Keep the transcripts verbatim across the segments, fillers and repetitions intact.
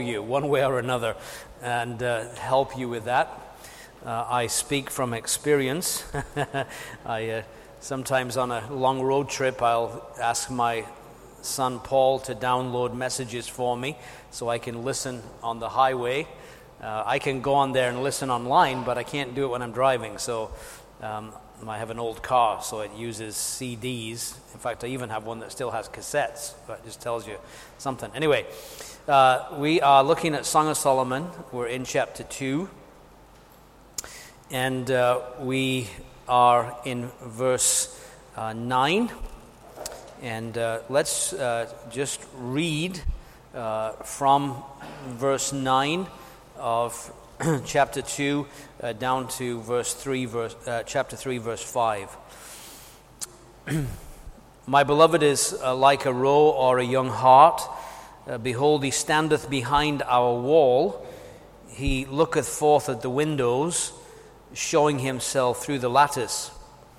you one way or another and uh, help you with that. Uh, I speak from experience. I uh, sometimes on a long road trip, I'll ask my son Paul to download messages for me so I can listen on the highway. Uh, I can go on there and listen online, but I can't do it when I'm driving. So um, I have an old car, so it uses C Ds. In fact, I even have one that still has cassettes. That just tells you something. Anyway, uh, we are looking at Song of Solomon. We're in chapter two. And uh, we are in verse uh, nine. And uh, let's uh, just read uh, from verse nine of chapter two uh, down to verse three, verse, uh, chapter three, verse five. My beloved is uh, like a roe or a young hart. Uh, behold, he standeth behind our wall. He looketh forth at the windows, showing himself through the lattice.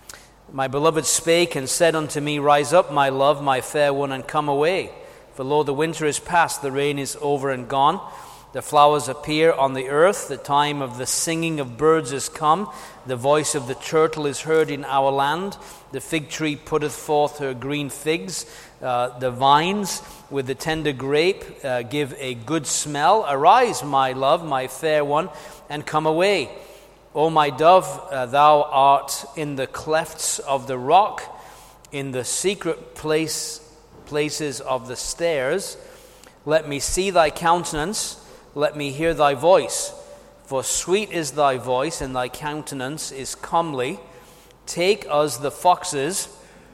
My beloved spake and said unto me, Rise up, my love, my fair one, and come away. For lo, the winter is past, the rain is over and gone. The flowers appear on the earth. The time of the singing of birds is come. The voice of the turtle is heard in our land. The fig tree putteth forth her green figs. Uh, the vines with the tender grape uh, give a good smell. Arise, my love, my fair one, and come away. O my dove, uh, thou art in the clefts of the rock, in the secret place places of the stairs. Let me see thy countenance. Let me hear thy voice, for sweet is thy voice, and thy countenance is comely. Take us the foxes,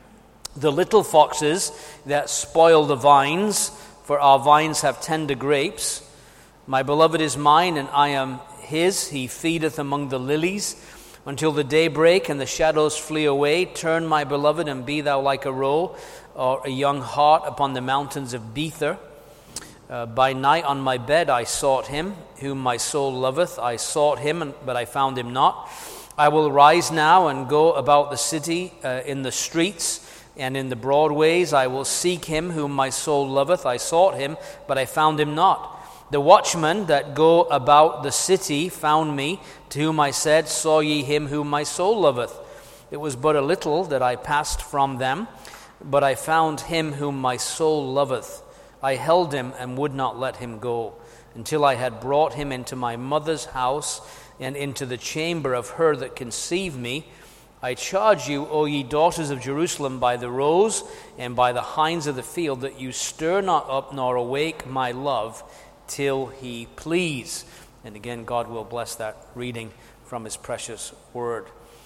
the little foxes that spoil the vines, for our vines have tender grapes. My beloved is mine, and I am his. He feedeth among the lilies, until the day break and the shadows flee away. Turn, my beloved, and be thou like a roe, or a young hart upon the mountains of Bether. Uh, by night on my bed I sought him, whom my soul loveth. I sought him, but I found him not. I will rise now and go about the city, uh, in the streets and in the broad ways. I will seek him, whom my soul loveth. I sought him, but I found him not. The watchmen that go about the city found me, to whom I said, Saw ye him whom my soul loveth? It was but a little that I passed from them, but I found him whom my soul loveth. I held him and would not let him go, until I had brought him into my mother's house and into the chamber of her that conceived me. I charge you, O ye daughters of Jerusalem, by the roes and by the hinds of the field, that you stir not up nor awake my love, till he please. And again, God will bless that reading from his precious word.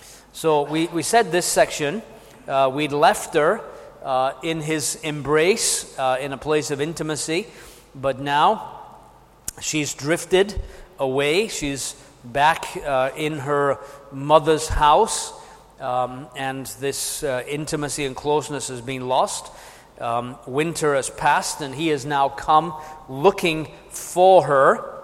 So we, we said this section, uh, we'd left her uh, in his embrace, uh, in a place of intimacy, but now she's drifted away. She's back uh, in her mother's house, um, and this uh, intimacy and closeness has been lost. Um, winter has passed, and he has now come looking for her.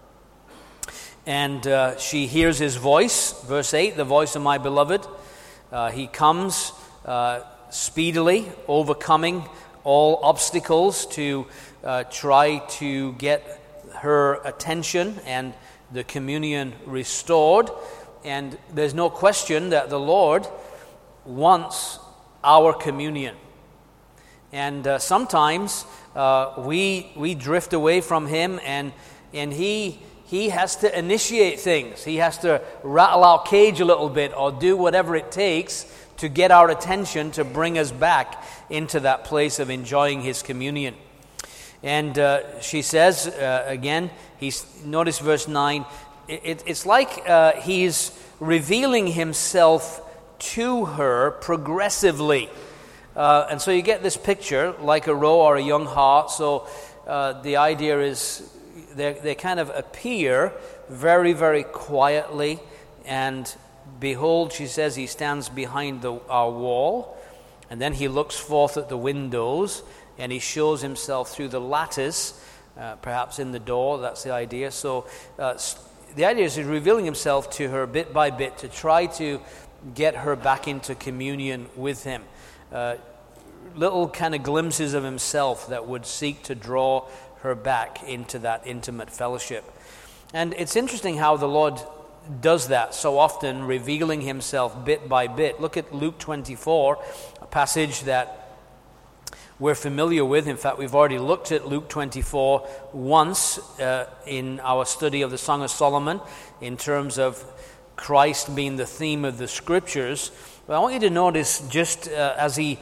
And uh, she hears his voice. Verse eight, the voice of my beloved. Uh, he comes uh, speedily, overcoming all obstacles to uh, try to get her attention and the communion restored. And there's no question that the Lord wants our communion. And uh, sometimes uh, we we drift away from him, and and he he has to initiate things. He has to rattle our cage a little bit, or do whatever it takes to get our attention, to bring us back into that place of enjoying his communion. And uh, she says uh, again, he's notice verse nine. It, it's like uh, he's revealing himself to her progressively. Uh, and so you get this picture, like a roe or a young hart. So uh, the idea is they kind of appear very, very quietly. And behold, she says, he stands behind the, our wall. And then he looks forth at the windows, and he shows himself through the lattice, uh, perhaps in the door. That's the idea. So uh, the idea is he's revealing himself to her bit by bit to try to get her back into communion with him. Uh, little kind of glimpses of himself that would seek to draw her back into that intimate fellowship. And it's interesting how the Lord does that so often, revealing himself bit by bit. Look at Luke twenty-four, a passage that we're familiar with. In fact, we've already looked at Luke twenty-four once uh, in our study of the Song of Solomon in terms of Christ being the theme of the Scriptures. But I want you to notice just uh, as he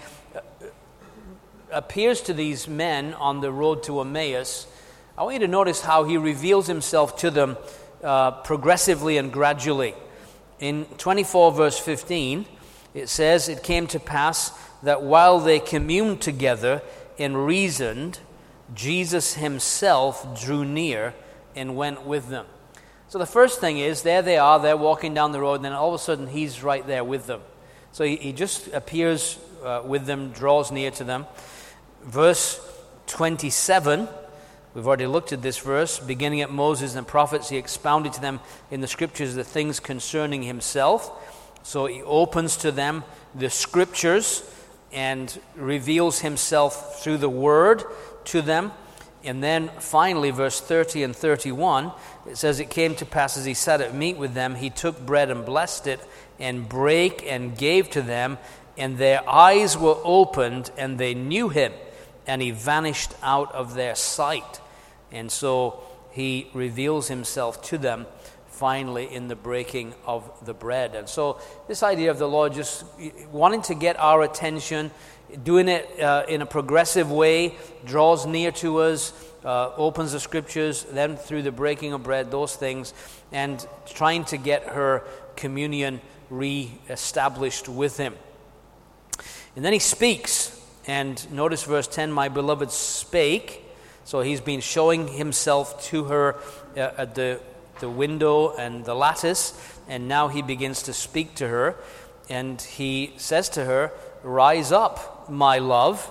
appears to these men on the road to Emmaus, I want you to notice how he reveals himself to them uh, progressively and gradually. In twenty-four verse fifteen, it says, "It came to pass that while they communed together and reasoned, Jesus himself drew near and went with them." So the first thing is, there they are, they're walking down the road, and then all of a sudden he's right there with them. So he, he just appears uh, with them, draws near to them. Verse twenty-seven, we've already looked at this verse. "Beginning at Moses and the prophets, he expounded to them in the Scriptures the things concerning himself." So he opens to them the Scriptures and reveals himself through the Word to them. And then finally, verse thirty and thirty-one, it says, "It came to pass as he sat at meat with them, he took bread and blessed it, and brake and gave to them, and their eyes were opened, and they knew him, and he vanished out of their sight." And so he reveals himself to them finally in the breaking of the bread. And so this idea of the Lord just wanting to get our attention, doing it uh, in a progressive way, draws near to us, uh, opens the Scriptures, then through the breaking of bread, those things, and trying to get her communion re-established with him. And then he speaks, and notice verse ten, "My beloved spake." So he's been showing himself to her uh, at the, the window and the lattice, and now he begins to speak to her, and he says to her, "Rise up, my love,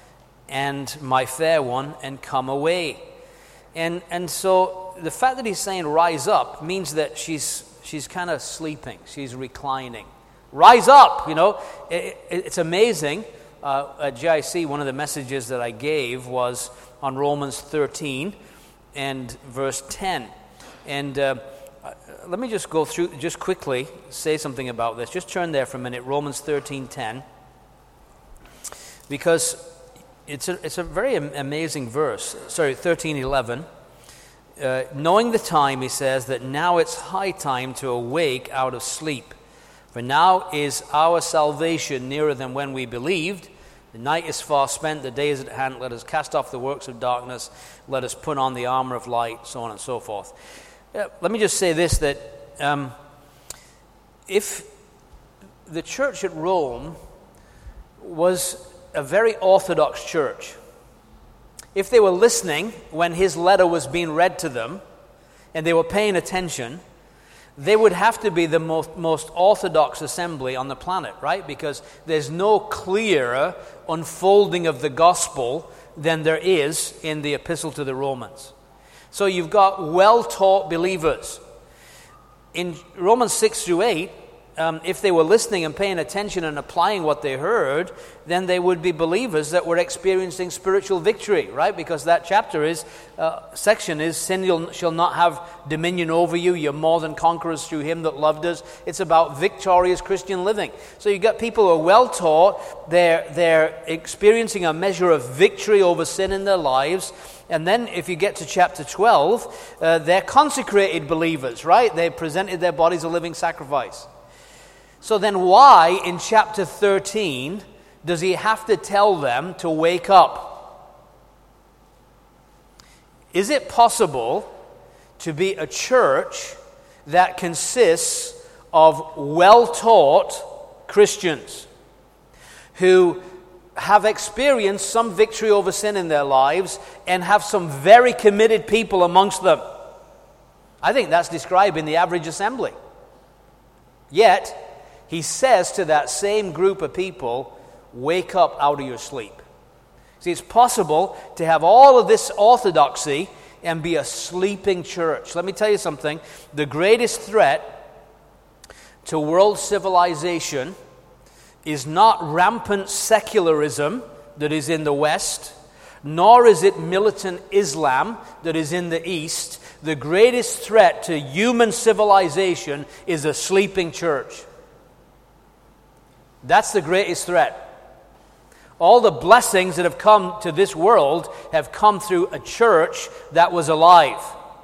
and my fair one, and come away." And and so the fact that he's saying rise up means that she's she's kind of sleeping, she's reclining. Rise up, you know. It, it, it's amazing. Uh, at J I C, one of the messages that I gave was on Romans thirteen and verse ten. And uh, let me just go through, just quickly say something about this. Just turn there for a minute, Romans thirteen ten. Because it's a, it's a very amazing verse. Sorry, thirteen eleven. Uh, "Knowing the time," he says, "that now it's high time to awake out of sleep. For now is our salvation nearer than when we believed. The night is far spent, the day is at hand. Let us cast off the works of darkness. Let us put on the armor of light," so on and so forth. Uh, let me just say this, that um, if the church at Rome was a very orthodox church, if they were listening when his letter was being read to them, and they were paying attention, they would have to be the most, most orthodox assembly on the planet, right? Because there's no clearer unfolding of the gospel than there is in the epistle to the Romans. So you've got well-taught believers. In Romans six through eight, um, if they were listening and paying attention and applying what they heard, then they would be believers that were experiencing spiritual victory, right? Because that chapter is, uh, section is, "Sin shall not have dominion over you. You're more than conquerors through him that loved us." It's about victorious Christian living. So you've got people who are well taught. They're, they're experiencing a measure of victory over sin in their lives. And then if you get to chapter twelve, uh, they're consecrated believers, right? They presented their bodies a living sacrifice. So then why in chapter thirteen does he have to tell them to wake up? Is it possible to be a church that consists of well-taught Christians who have experienced some victory over sin in their lives and have some very committed people amongst them? I think that's described in the average assembly. Yet he says to that same group of people, wake up out of your sleep. See, it's possible to have all of this orthodoxy and be a sleeping church. Let me tell you something. The greatest threat to world civilization is not rampant secularism that is in the West, nor is it militant Islam that is in the East. The greatest threat to human civilization is a sleeping church. That's the greatest threat. All the blessings that have come to this world have come through a church that was alive.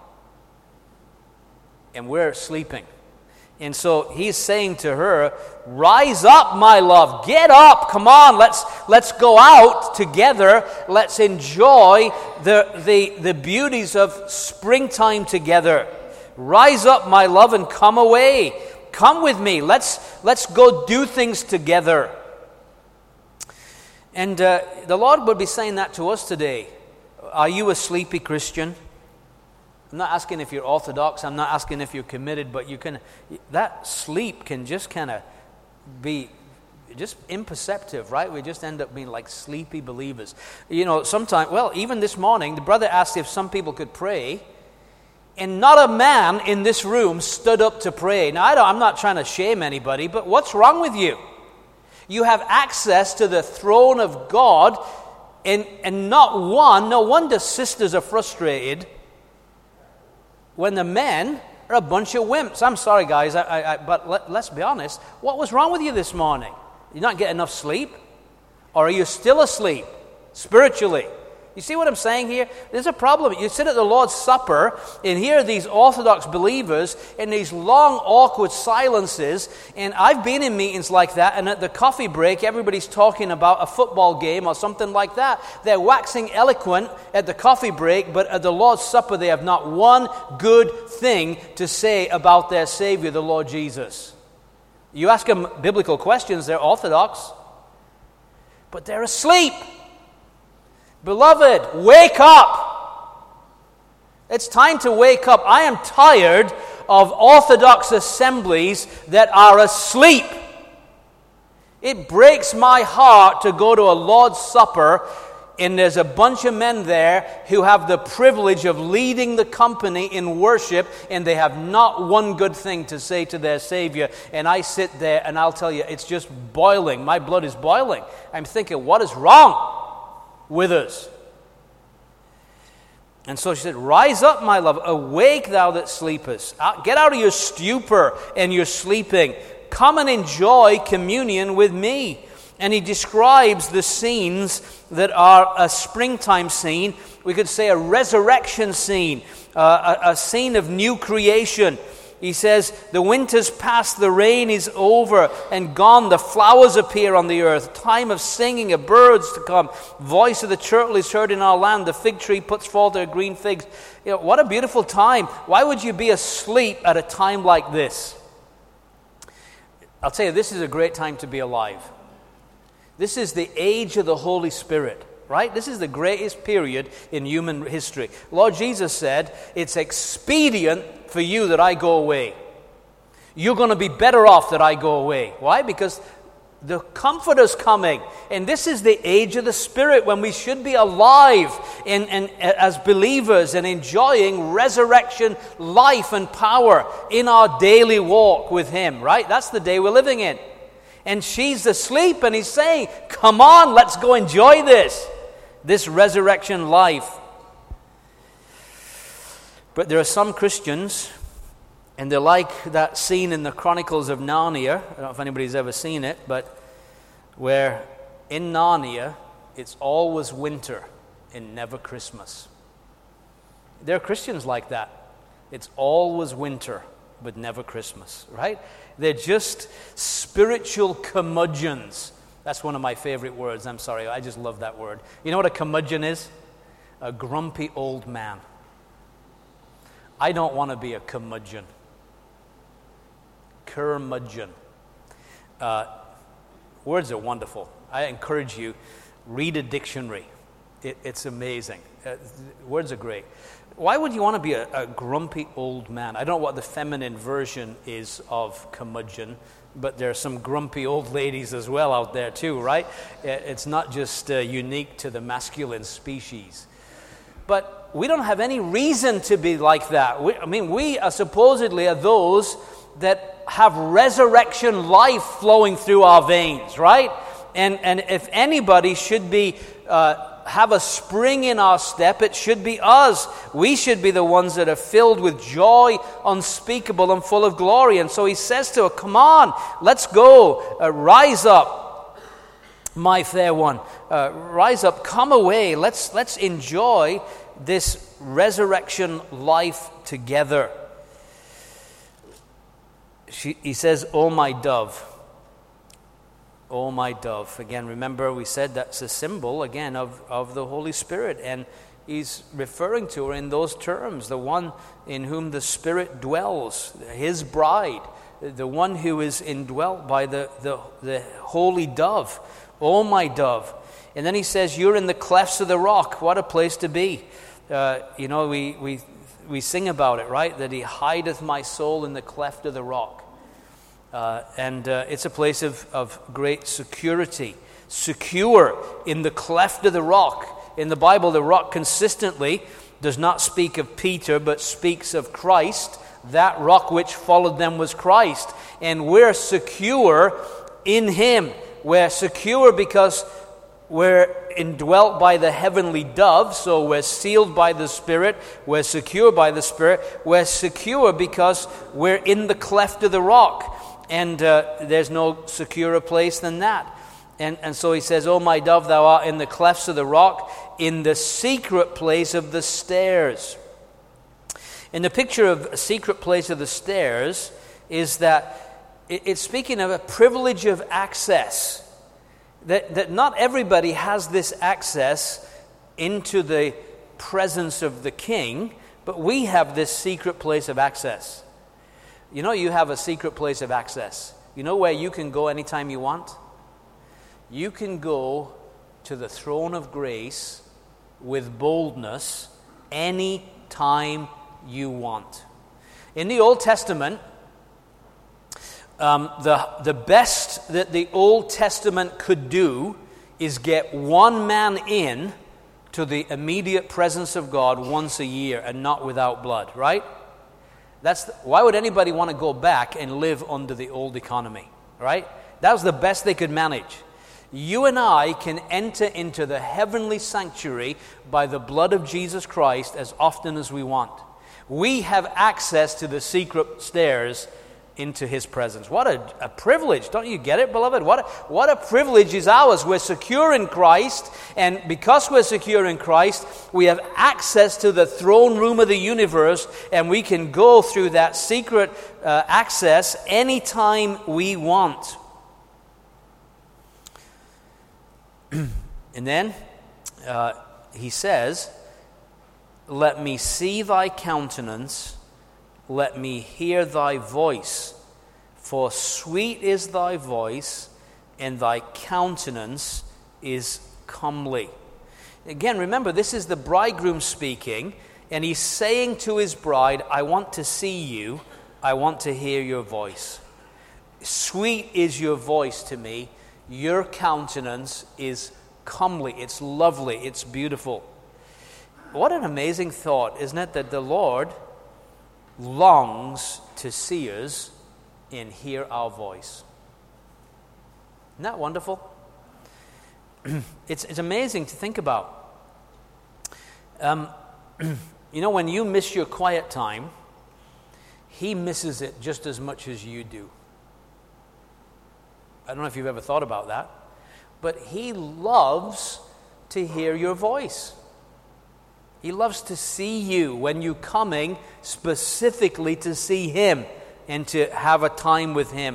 And we're sleeping. And so he's saying to her, rise up, my love. Get up. Come on. Let's let's go out together. Let's enjoy the, the, the beauties of springtime together. Rise up, my love, and come away. Come with me. Let's, let's go do things together. And uh, the Lord would be saying that to us today. Are you a sleepy Christian? I'm not asking if you're orthodox. I'm not asking if you're committed, but you can. That sleep can just kind of be just imperceptive, right? We just end up being like sleepy believers. You know, sometimes, well, even this morning, the brother asked if some people could pray, and not a man in this room stood up to pray. Now, I don't, I'm not trying to shame anybody, but what's wrong with you? You have access to the throne of God, and, and not one, no wonder sisters are frustrated when the men are a bunch of wimps. I'm sorry, guys, I, I, I, but let, let's be honest. What was wrong with you this morning? You not get enough sleep? Or are you still asleep spiritually? You see what I'm saying here? There's a problem. You sit at the Lord's Supper, and here are these Orthodox believers in these long, awkward silences. And I've been in meetings like that, and at the coffee break, everybody's talking about a football game or something like that. They're waxing eloquent at the coffee break, but at the Lord's Supper, they have not one good thing to say about their Savior, the Lord Jesus. You ask them biblical questions, they're Orthodox, but they're asleep. Beloved, wake up. It's time to wake up. I am tired of Orthodox assemblies that are asleep. It breaks my heart to go to a Lord's Supper and there's a bunch of men there who have the privilege of leading the company in worship, and they have not one good thing to say to their Savior. And I sit there and I'll tell you, it's just boiling. My blood is boiling. I'm thinking, what is wrong with us? And so she said, rise up, my love, awake thou that sleepest. Get out of your stupor and your sleeping. Come and enjoy communion with me. And he describes the scenes that are a springtime scene. We could say a resurrection scene, uh, a, a scene of new creation. He says, the winter's past, the rain is over and gone, the flowers appear on the earth, time of singing, of birds to come, voice of the turtle is heard in our land, the fig tree puts forth her green figs. You know, what a beautiful time. Why would you be asleep at a time like this? I'll tell you, this is a great time to be alive. This is the age of the Holy Spirit. Right? This is the greatest period in human history. Lord Jesus said, it's expedient for you that I go away. You're going to be better off that I go away. Why? Because the Comforter's coming. And this is the age of the Spirit when we should be alive and, and as believers and enjoying resurrection life and power in our daily walk with Him. Right? That's the day we're living in. And she's asleep and He's saying, come on, let's go enjoy this. This resurrection life. But there are some Christians, and they're like that scene in the Chronicles of Narnia. I don't know if anybody's ever seen it, but where in Narnia, it's always winter and never Christmas. There are Christians like that. It's always winter, but never Christmas, right? They're just spiritual curmudgeons. That's one of my favorite words. I'm sorry, I just love that word. You know what a curmudgeon is? A grumpy old man. I don't want to be a curmudgeon. Curmudgeon. Uh, words are wonderful. I encourage you, read a dictionary. It, it's amazing. Uh, words are great. Why would you want to be a, a grumpy old man? I don't know what the feminine version is of curmudgeon, but there are some grumpy old ladies as well out there too, right? It's not just uh, unique to the masculine species. But we don't have any reason to be like that. We, I mean, we are supposedly are those that have resurrection life flowing through our veins, right? And and if anybody should be uh, have a spring in our step, it should be us. We should be the ones that are filled with joy unspeakable and full of glory. And so he says to her, come on, let's go, uh, rise up, my fair one, uh, rise up, come away, let's, let's enjoy this resurrection life together. She, he says, oh my dove. Oh, my dove. Again, remember we said that's a symbol, again, of, of the Holy Spirit. And he's referring to her in those terms, the one in whom the Spirit dwells, his bride, the one who is indwelt by the, the, the holy dove. Oh, my dove. And then he says, you're in the clefts of the rock. What a place to be. Uh, you know, we, we, we sing about it, right? That he hideth my soul in the cleft of the rock. Uh, and uh, it's a place of, of great security. Secure in the cleft of the rock. In the Bible, the rock consistently does not speak of Peter, but speaks of Christ. That rock which followed them was Christ. And we're secure in him. We're secure because we're indwelt by the heavenly dove, so we're sealed by the Spirit. We're secure by the Spirit. We're secure because we're in the cleft of the rock. And uh, there's no securer place than that. And, and so he says, oh, my dove, thou art in the clefts of the rock, in the secret place of the stairs. And the picture of a secret place of the stairs is that it, it's speaking of a privilege of access. That, that not everybody has this access into the presence of the king, but we have this secret place of access. You know, you have a secret place of access. You know where you can go anytime you want? You can go to the throne of grace with boldness any time you want. In the Old Testament, um, the, the best that the Old Testament could do is get one man in to the immediate presence of God once a year and not without blood, right? That's the, why would anybody want to go back and live under the old economy, right? That was the best they could manage. You and I can enter into the heavenly sanctuary by the blood of Jesus Christ as often as we want. We have access to the secret stairs into his presence. What a, a privilege. Don't you get it, beloved? What a, what a privilege is ours. We're secure in Christ, and because we're secure in Christ, we have access to the throne room of the universe, and we can go through that secret uh, access anytime we want. And then uh, he says, let me see thy countenance, let me hear thy voice, for sweet is thy voice, and thy countenance is comely. Again, remember, this is the bridegroom speaking, and he's saying to his bride, I want to see you, I want to hear your voice. Sweet is your voice to me, your countenance is comely, it's lovely, it's beautiful. What an amazing thought, isn't it, that the Lord longs to see us and hear our voice. Isn't that wonderful? it's, it's amazing to think about. Um, you know, when you miss your quiet time, he misses it just as much as you do. I don't know if you've ever thought about that, but he loves to hear your voice. He loves to see you when you're coming specifically to see him and to have a time with him.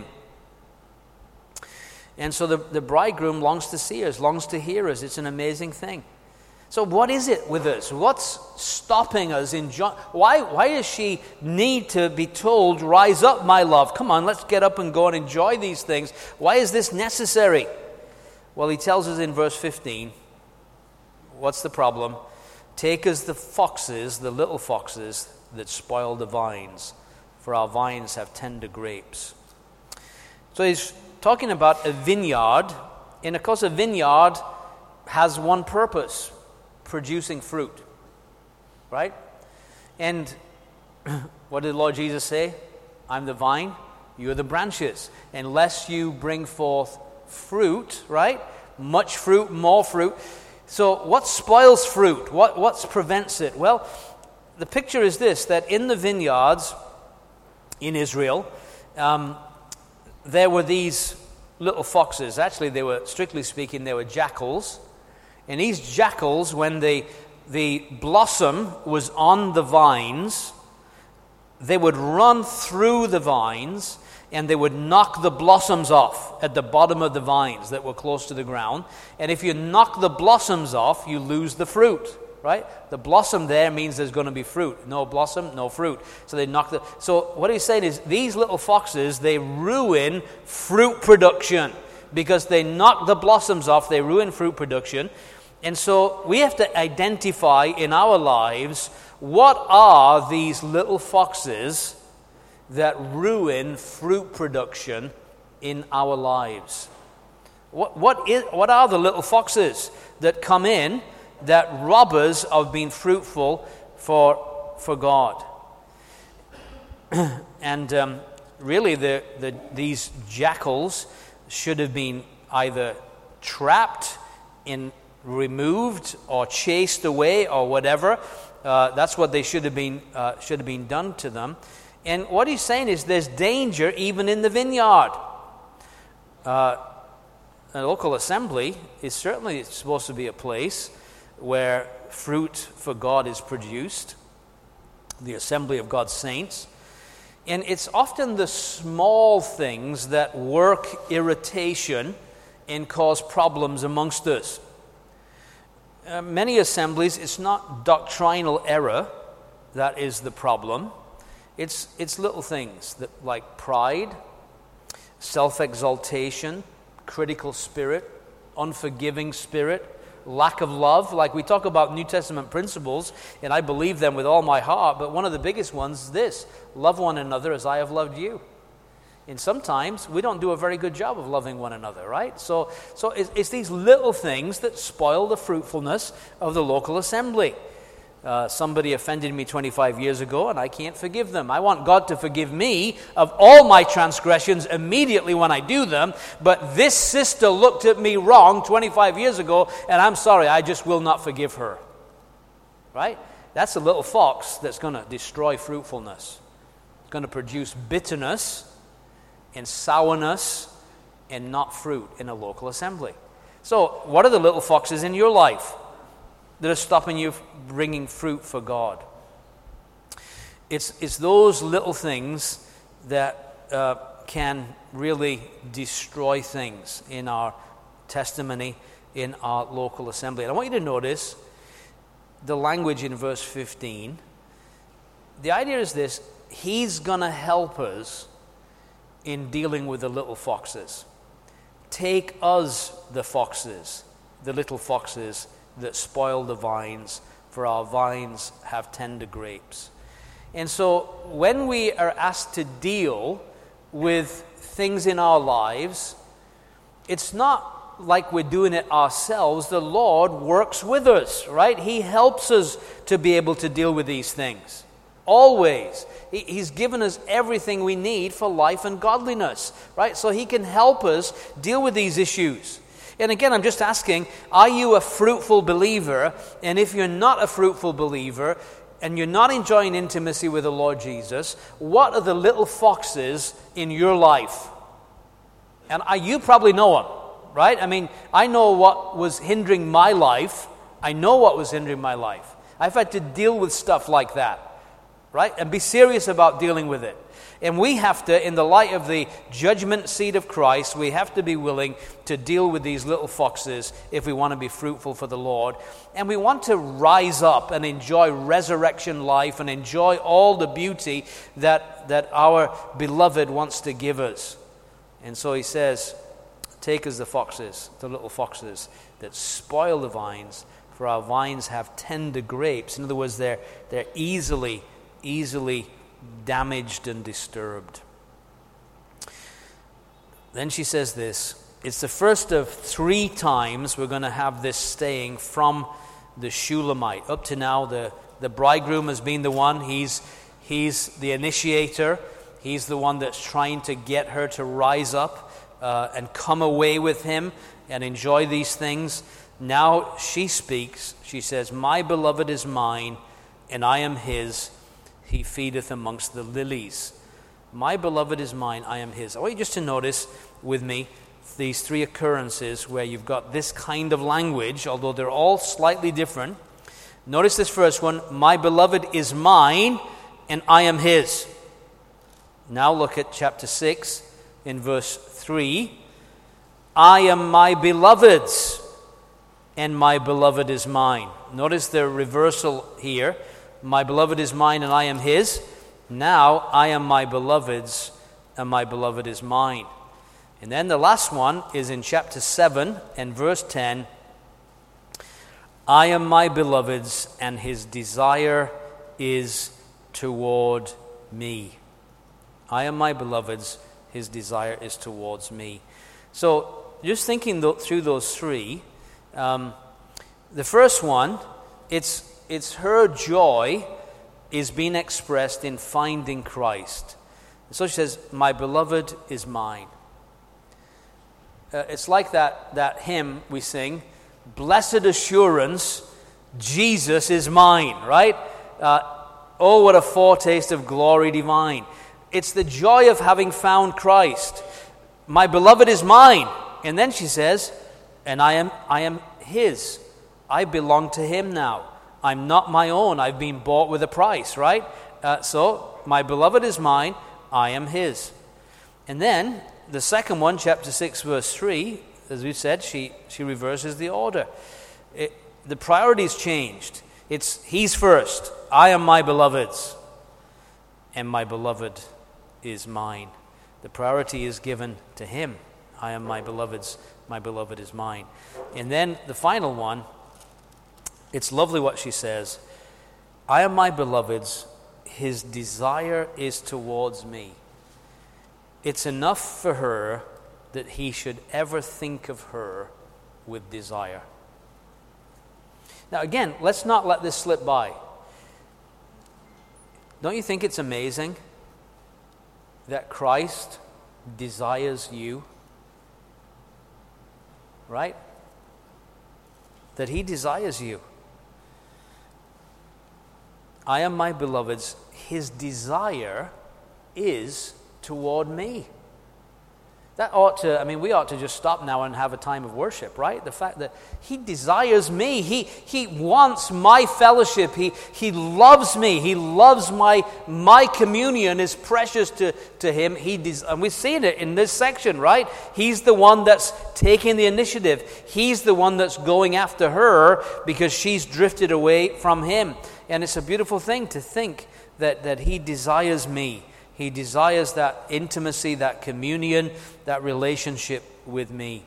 And so the, the bridegroom longs to see us, longs to hear us. It's an amazing thing. So what is it with us? What's stopping us? In jo- why, why does she need to be told, rise up, my love? Come on, let's get up and go and enjoy these things. Why is this necessary? Well, he tells us in verse fifteen, what's the problem? Take us the foxes, the little foxes that spoil the vines, for our vines have tender grapes. So he's talking about a vineyard, and of course a vineyard has one purpose, producing fruit, right? And what did the Lord Jesus say? I'm the vine, you are the branches. Unless you bring forth fruit, right? Much fruit, more fruit. So what spoils fruit? What, what prevents it? Well, the picture is this, that in the vineyards in Israel, um, there were these little foxes. Actually, they were, strictly speaking, they were jackals. And these jackals, when the, the blossom was on the vines, they would run through the vines and they would knock the blossoms off at the bottom of the vines that were close to the ground. And if you knock the blossoms off, you lose the fruit, right? The blossom there means there's going to be fruit. No blossom, no fruit. So they knock the... So what he's saying is these little foxes, they ruin fruit production because they knock the blossoms off, they ruin fruit production. And so we have to identify in our lives, what are these little foxes that ruin fruit production in our lives? What, what, is, what are the little foxes that come in that rob us of being fruitful for, for God? And um, really, the, the, these jackals should have been either trapped, in, removed, or chased away, or whatever. Uh, that's what they should have been uh, should have been done to them. And what he's saying is there's danger even in the vineyard. Uh, a local assembly is certainly supposed to be a place where fruit for God is produced, the assembly of God's saints. And it's often the small things that work irritation and cause problems amongst us. Uh, many assemblies, it's not doctrinal error that is the problem. It's it's little things that like pride, self-exaltation, critical spirit, unforgiving spirit, lack of love. Like we talk about New Testament principles, and I believe them with all my heart, but one of the biggest ones is this: love one another as I have loved you. And sometimes we don't do a very good job of loving one another, right? So, so it's, it's these little things that spoil the fruitfulness of the local assembly. Uh, somebody offended me twenty-five years ago, and I can't forgive them. I want God to forgive me of all my transgressions immediately when I do them, but this sister looked at me wrong twenty-five years ago, and I'm sorry, I just will not forgive her. Right? That's a little fox that's going to destroy fruitfulness. It's going to produce bitterness and sourness and not fruit in a local assembly. So, what are the little foxes in your life that are stopping you bringing fruit for God? It's, it's those little things that uh, can really destroy things in our testimony, in our local assembly. And I want you to notice the language in verse fifteen. The idea is this: He's going to help us in dealing with the little foxes. Take us, the foxes, the little foxes that spoil the vines, for our vines have tender grapes. And so when we are asked to deal with things in our lives, it's not like we're doing it ourselves. The Lord works with us, right? He helps us to be able to deal with these things. Always. He's given us everything we need for life and godliness, right? So He can help us deal with these issues. And again, I'm just asking, are you a fruitful believer? And if you're not a fruitful believer, and you're not enjoying intimacy with the Lord Jesus, what are the little foxes in your life? And I, you probably know them, right? I mean, I know what was hindering my life. I know what was hindering my life. I've had to deal with stuff like that, right? And be serious about dealing with it. And we have to, in the light of the judgment seat of Christ, we have to be willing to deal with these little foxes if we want to be fruitful for the Lord. And we want to rise up and enjoy resurrection life and enjoy all the beauty that, that our beloved wants to give us. And so He says, take us the foxes, the little foxes that spoil the vines, for our vines have tender grapes. In other words, they're, they're easily, easily damaged and disturbed. Then she says this. It's the first of three times we're going to have this staying from the Shulamite. Up to now, the, the bridegroom has been the one. He's, he's the initiator. He's the one that's trying to get her to rise up uh, and come away with him and enjoy these things. Now she speaks. She says, "My beloved is mine, and I am his. He feedeth amongst the lilies." My beloved is mine, I am his. I want you just to notice with me these three occurrences where you've got this kind of language, although they're all slightly different. Notice this first one, "My beloved is mine, and I am his." Now look at chapter six in verse three. "I am my beloved's, and my beloved is mine." Notice the reversal here. My beloved is mine, and I am his. Now, I am my beloved's, and my beloved is mine. And then the last one is in chapter seven and verse ten. "I am my beloved's, and his desire is toward me." I am my beloved's, his desire is towards me. So, just thinking th- through those three, um, the first one, it's it's her joy is being expressed in finding Christ. So she says, "My beloved is mine." Uh, it's like that, that hymn we sing, "Blessed assurance, Jesus is mine," right? Uh, oh, what a foretaste of glory divine. It's the joy of having found Christ. My beloved is mine. And then she says, and I am, I am his. I belong to him now. I'm not my own. I've been bought with a price, right? Uh, so, my beloved is mine. I am his. And then, the second one, chapter six, verse three, as we said, she, she reverses the order. It, the priority's changed. It's he's first. I am my beloved's. And my beloved is mine. The priority is given to him. I am my beloved's. My beloved is mine. And then, the final one, it's lovely what she says. I am my beloved's, his desire is towards me. It's enough for her that he should ever think of her with desire. Now again, let's not let this slip by. Don't you think it's amazing that Christ desires you? Right? That he desires you. I am my beloved's, his desire is toward me. That ought to, I mean, we ought to just stop now and have a time of worship, right? The fact that he desires me. He he wants my fellowship. He he loves me. He loves my my communion is precious to, to him. He des- and we've seen it in this section, right? He's the one that's taking the initiative. He's the one that's going after her because she's drifted away from him. And it's a beautiful thing to think that, that he desires me. He desires that intimacy, that communion, that relationship with me.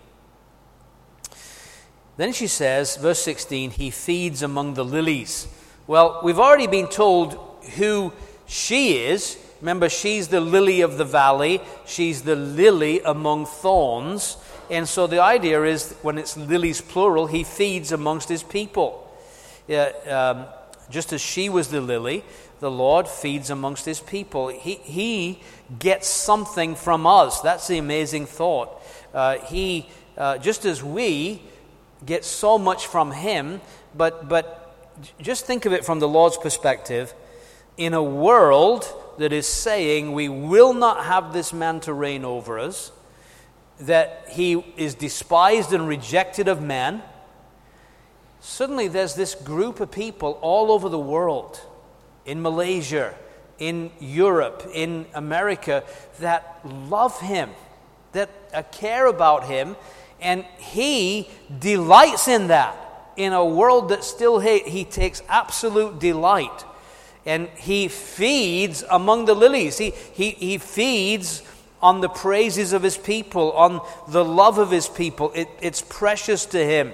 Then she says, verse sixteen, he feeds among the lilies. Well, we've already been told who she is. Remember, she's the lily of the valley. She's the lily among thorns. And so the idea is, when it's lilies plural, he feeds amongst his people. Yeah, um, just as she was the lily, the Lord feeds amongst his people. He, he gets something from us. That's the amazing thought. Uh, he, uh, just as we get so much from him, but, but just think of it from the Lord's perspective. In a world that is saying we will not have this man to reign over us, that he is despised and rejected of men, suddenly there's this group of people all over the world, in Malaysia, in Europe, in America, that love him, that care about him, and he delights in that. In a world that still hate, he takes absolute delight. And he feeds among the lilies. He, he, he feeds on the praises of his people, on the love of his people. It, it's precious to him.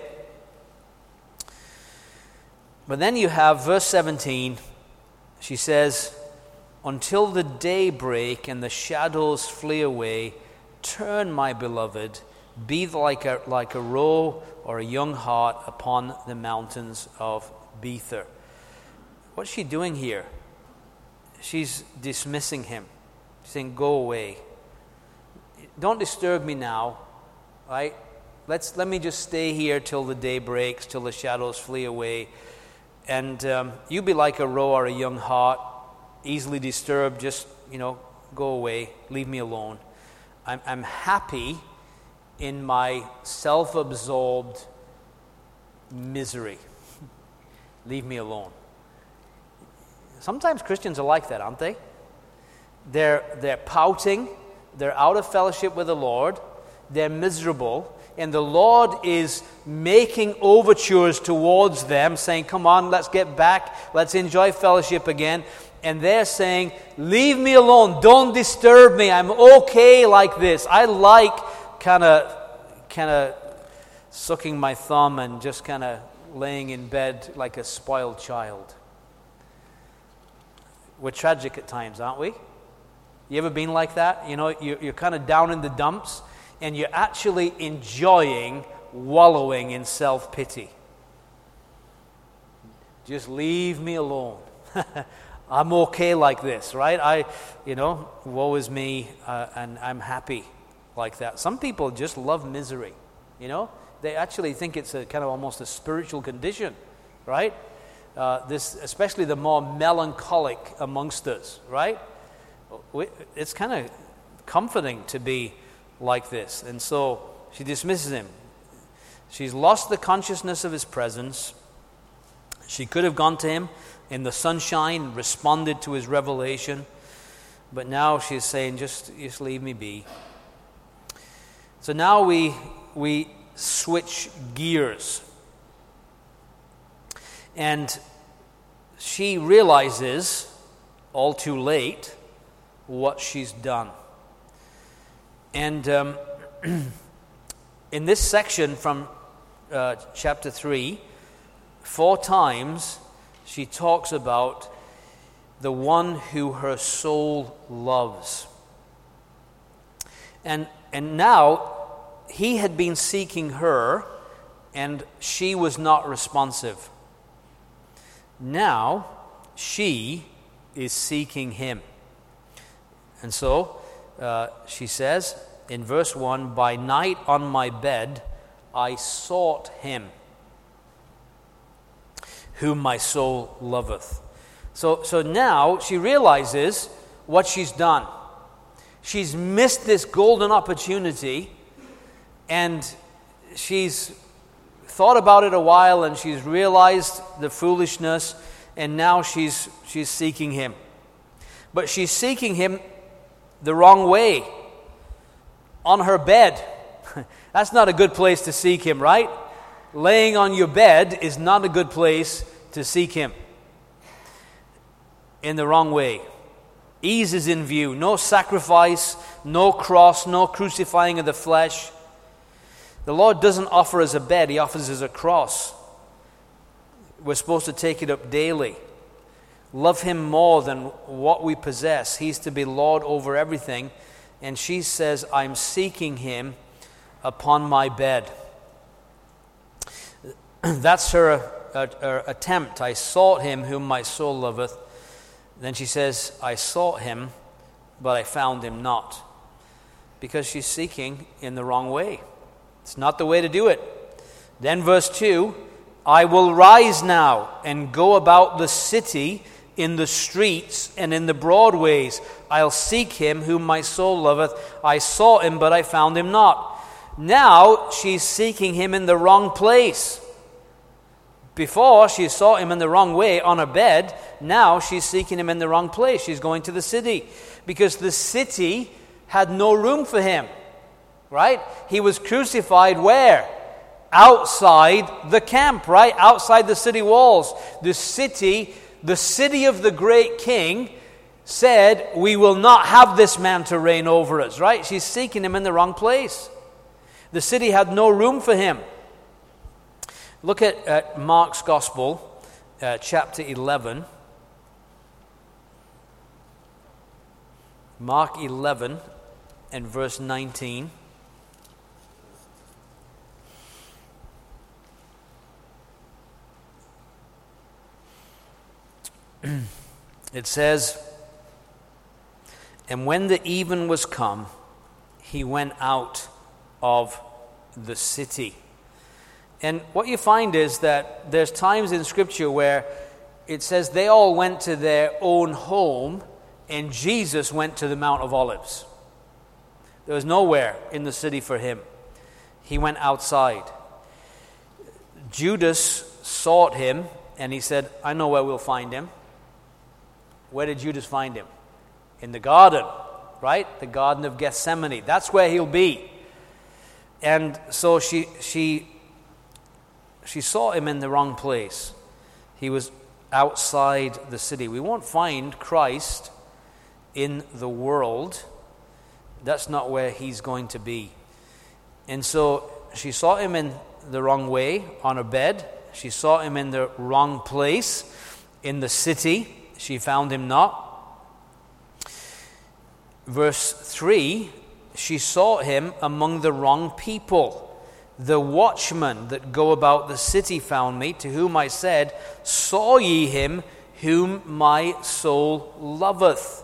But then you have verse seventeen. She says, until the day break and the shadows flee away, turn, my beloved, be like a, like a roe or a young hart upon the mountains of Bether. What's she doing here? She's dismissing him. She's saying, go away. Don't disturb me now, right? let's let me just stay here till the day breaks, till the shadows flee away. And um, you be like a roe or a young hart, easily disturbed. Just, you know, go away. Leave me alone. I'm, I'm happy in my self-absorbed misery. Leave me alone. Sometimes Christians are like that, aren't they? They're, they're pouting. They're out of fellowship with the Lord. They're miserable. And the Lord is making overtures towards them, saying, come on, let's get back. Let's enjoy fellowship again. And they're saying, leave me alone. Don't disturb me. I'm okay like this. I like kind of kind of sucking my thumb and just kind of laying in bed like a spoiled child. We're tragic at times, aren't we? You ever been like that? You know, you're, you're kind of down in the dumps, and you're actually enjoying wallowing in self-pity. Just leave me alone. I'm okay like this, right? I, you know, woe is me, uh, and I'm happy like that. Some people just love misery, you know? They actually think it's a kind of almost a spiritual condition, right? Uh, this, especially the more melancholic amongst us, right? We, it's kind of comforting to be like this. And so she dismisses him. She's lost the consciousness of his presence. She could have gone to him in the sunshine, responded to his revelation, but now she's saying, just, just leave me be. So now we we switch gears. And she realizes, all too late, what she's done. And um, in this section from uh, chapter three, four times she talks about the one who her soul loves. And and now he had been seeking her, and she was not responsive. Now she is seeking him. And so uh, she says in verse one, by night on my bed I sought him whom my soul loveth. So, so now she realizes what she's done. She's missed this golden opportunity, and she's thought about it a while, and she's realized the foolishness, and now she's she's seeking him. But she's seeking him the wrong way, on her bed. That's not a good place to seek him, right? Laying on your bed is not a good place to seek him. In the wrong way. Ease is in view. No sacrifice, no cross, no crucifying of the flesh. The Lord doesn't offer us a bed, he offers us a cross. We're supposed to take it up daily. Love him more than what we possess. He's to be Lord over everything. And she says, I'm seeking him upon my bed. That's her, uh, her attempt. I sought him whom my soul loveth. Then she says, I sought him, but I found him not. Because she's seeking in the wrong way. It's not the way to do it. Then verse two, I will rise now and go about the city in the streets and in the broad ways. I'll seek him whom my soul loveth. I sought him, but I found him not. Now she's seeking him in the wrong place. Before, she sought him in the wrong way on her bed. Now she's seeking him in the wrong place. She's going to the city because the city had no room for him. Right? He was crucified where? Outside the camp, right? Outside the city walls. The city, the city of the great king said, we will not have this man to reign over us, right? She's seeking him in the wrong place. The city had no room for him. Look at, at Mark's Gospel, uh, chapter eleven. Mark eleven and verse nineteen. It says, and when the even was come, he went out of the city. And what you find is that there's times in Scripture where it says they all went to their own home and Jesus went to the Mount of Olives. There was nowhere in the city for him. He went outside. Judas sought him and he said, I know where we'll find him. Where did Judas find him? In the garden, right? The Garden of Gethsemane. That's where he'll be. And so she she she saw him in the wrong place. He was outside the city. We won't find Christ in the world. That's not where he's going to be. And so she saw him in the wrong way on her bed. She saw him in the wrong place in the city. She found him not. Verse three, she saw him among the wrong people. The watchmen that go about the city found me, to whom I said, saw ye him whom my soul loveth?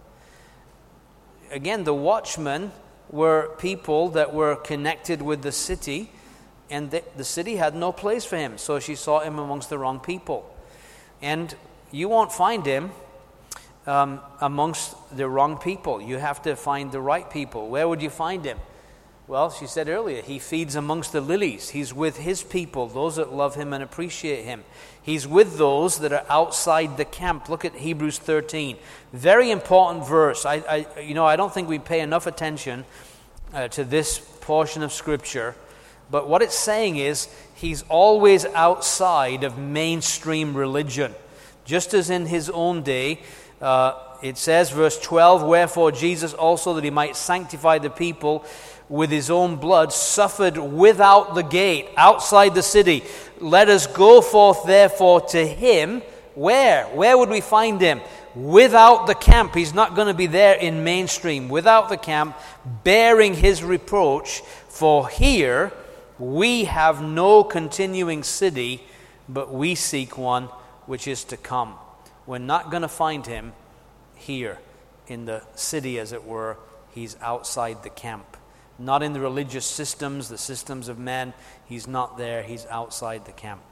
Again, the watchmen were people that were connected with the city, and the, the city had no place for him. So she saw him amongst the wrong people. And you won't find him um, amongst the wrong people. You have to find the right people. Where would you find him? Well, she said earlier, he feeds amongst the lilies. He's with his people, those that love him and appreciate him. He's with those that are outside the camp. Look at Hebrews thirteen. Very important verse. I, I you know, I don't think we pay enough attention uh, to this portion of Scripture. But what it's saying is, he's always outside of mainstream religion. Just as in his own day, uh, it says, verse twelve, wherefore Jesus also, that he might sanctify the people with his own blood, suffered without the gate, outside the city. Let us go forth therefore to him. Where? Where would we find him? Without the camp. He's not going to be there in mainstream. Without the camp, bearing his reproach. For here we have no continuing city, but we seek one which is to come. We're not going to find him here in the city, as it were. He's outside the camp. Not in the religious systems, the systems of men. He's not there. He's outside the camp.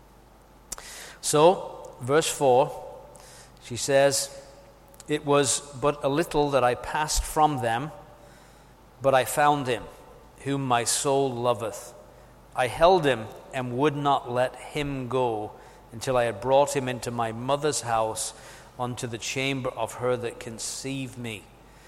So, verse four, she says, it was but a little that I passed from them, but I found him, whom my soul loveth. I held him and would not let him go until I had brought him into my mother's house, unto the chamber of her that conceived me.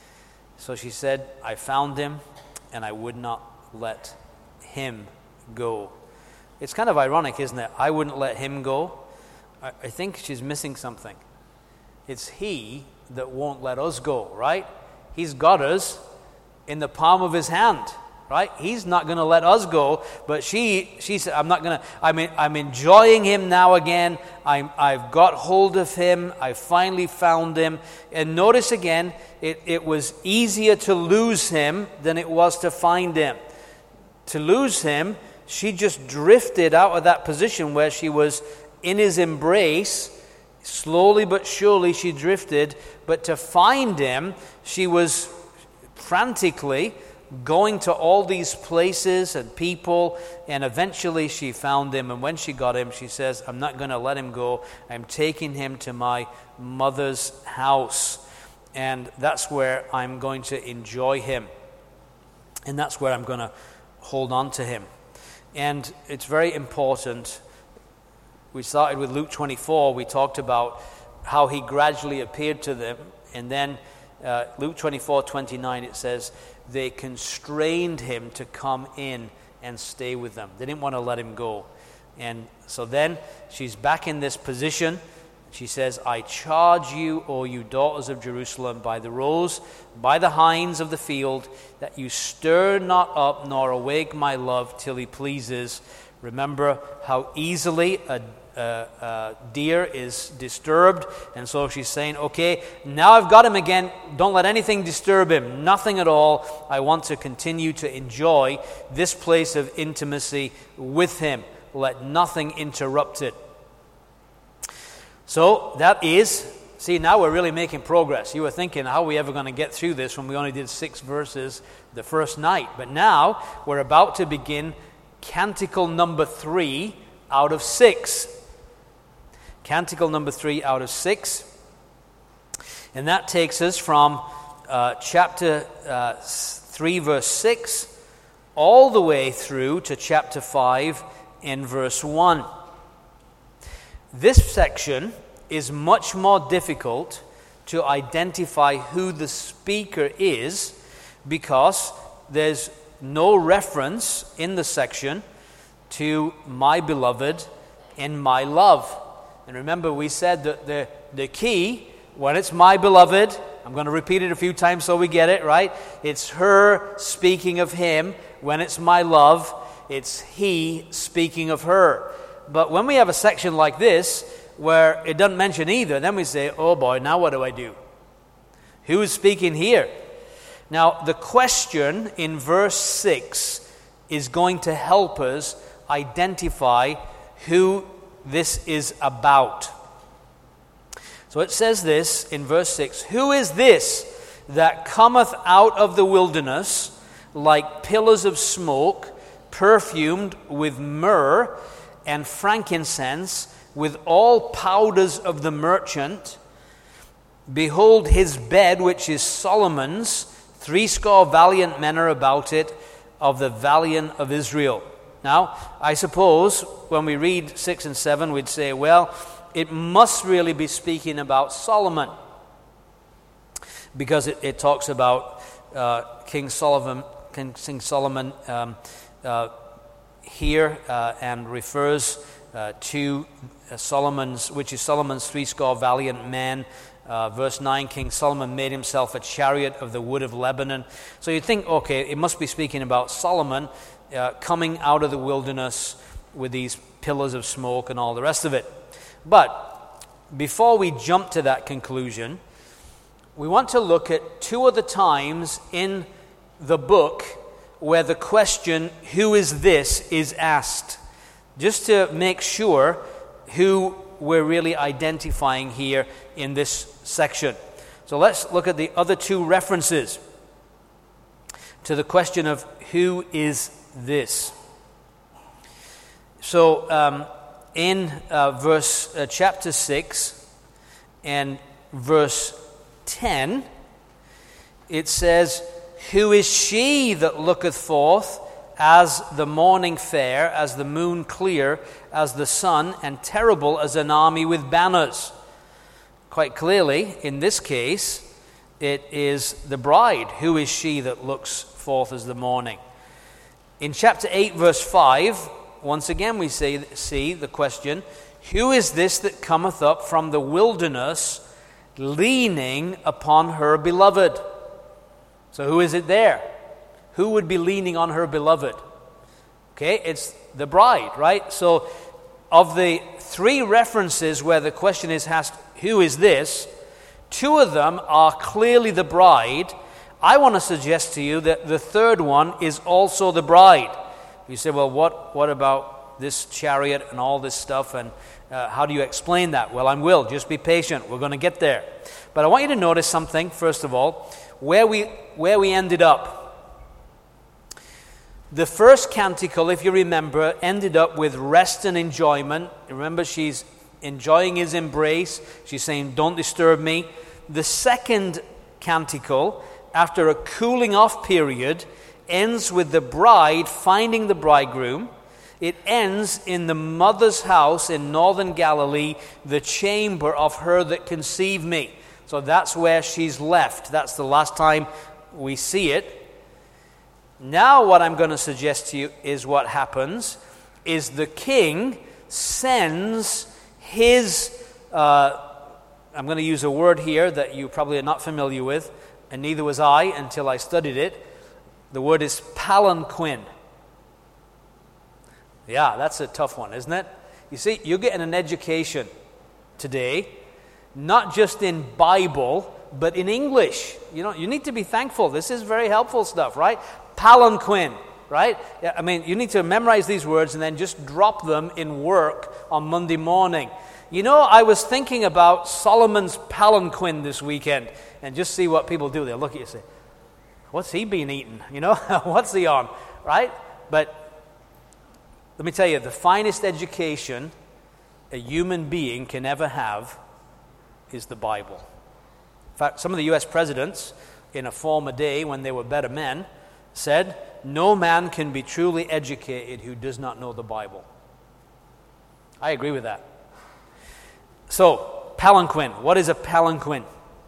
So she said, I found him, and I would not let him go. It's kind of ironic, isn't it? I wouldn't let him go. I, I think she's missing something. It's he that won't let us go, right? He's got us in the palm of his hand, right? He's not going to let us go, but she she said, I'm not going to, I'm, in, I'm enjoying him now again. I'm, I've got hold of him. I finally found him. And notice again, it, it was easier to lose him than it was to find him. To lose him, she just drifted out of that position where she was in his embrace. Slowly but surely she drifted. But to find him, she was frantically going to all these places and people, and eventually she found him. And when she got him, she says, I'm not going to let him go. I'm taking him to my mother's house, and that's where I'm going to enjoy him, and that's where I'm going to hold on to him. And it's very important. We started with Luke twenty-four. We talked about how he gradually appeared to them, and then uh, Luke twenty-four twenty-nine, it says, they constrained him to come in and stay with them. They didn't want to let him go. And so then she's back in this position. She says, I charge you, O you daughters of Jerusalem, by the roes, by the hinds of the field, that you stir not up nor awake my love till he pleases. Remember how easily a Uh, uh, deer is disturbed, and so she's saying, okay, now I've got him again, don't let anything disturb him, nothing at all. I want to continue to enjoy this place of intimacy with him. Let nothing interrupt it. So that is See, now we're really making progress. You were thinking, how are we ever going to get through this when we only did six verses the first night? But now we're about to begin Canticle number three out of six. Canticle number three out of six. And that takes us from uh, chapter uh, three, verse six, all the way through to chapter five in verse one. This section is much more difficult to identify who the speaker is because there's no reference in the section to my beloved and my love. And remember, we said that the, the key, when it's my beloved, I'm going to repeat it a few times so we get it, right? It's her speaking of him. When it's my love, it's he speaking of her. But when we have a section like this, where it doesn't mention either, then we say, oh boy, now what do I do? Who is speaking here? Now, the question in verse six is going to help us identify who this is about. So it says this in verse six, who is this that cometh out of the wilderness like pillars of smoke, perfumed with myrrh and frankincense, with all powders of the merchant? Behold, his bed, which is Solomon's, threescore valiant men are about it, of the valiant of Israel. Now, I suppose when we read six and seven, we'd say, well, it must really be speaking about Solomon, because it, it talks about uh, King Solomon, King, King Solomon um, uh, here uh, and refers uh, to Uh, Solomon's, which is Solomon's threescore valiant men. Uh, verse nine, King Solomon made himself a chariot of the wood of Lebanon. So you think, okay, it must be speaking about Solomon uh, coming out of the wilderness with these pillars of smoke and all the rest of it. But before we jump to that conclusion, we want to look at two of the times in the book where the question, who is this, is asked, just to make sure who we're really identifying here in this section. So let's look at the other two references to the question of who is this. So um, in uh, verse uh, chapter six and verse ten, it says, who is she that looketh forth as the morning fair, as the moon clear, as the sun, and terrible as an army with banners? Quite clearly, in this case, it is the bride. Who is she that looks forth as the morning? In chapter eight, verse five, once again we say, see the question, who is this that cometh up from the wilderness, leaning upon her beloved? So who is it there? Who would be leaning on her beloved? Okay, it's the bride, right? So of the three references where the question is asked, who is this? Two of them are clearly the bride. I want to suggest to you that the third one is also the bride. You say, well, what, what about this chariot and all this stuff, and uh, how do you explain that? Well, I will. Just be patient. We're going to get there. But I want you to notice something, first of all, where we where we ended up. The first canticle, if you remember, ended up with rest and enjoyment. Remember, she's enjoying his embrace. She's saying, don't disturb me. The second canticle, after a cooling off period, ends with the bride finding the bridegroom. It ends in the mother's house in northern Galilee, the chamber of her that conceived me. So that's where she's left. That's the last time we see it. Now what I'm going to suggest to you is what happens is the king sends his, uh, I'm going to use a word here that you probably are not familiar with, and neither was I until I studied it. The word is palanquin. Yeah, that's a tough one, isn't it? You see, you're getting an education today, not just in Bible, but in English. You know, you need to be thankful. This is very helpful stuff, right? Palanquin. right? I mean, you need to memorize these words and then just drop them in work on Monday morning. You know, I was thinking about Solomon's palanquin this weekend, and just see what people do. They'll look at you and say, what's he been eating? You know, what's he on, right? But let me tell you, the finest education a human being can ever have is the Bible. In fact, some of the U S presidents in a former day when they were better men said, no man can be truly educated who does not know the Bible. I agree with that. So, palanquin. What is a palanquin?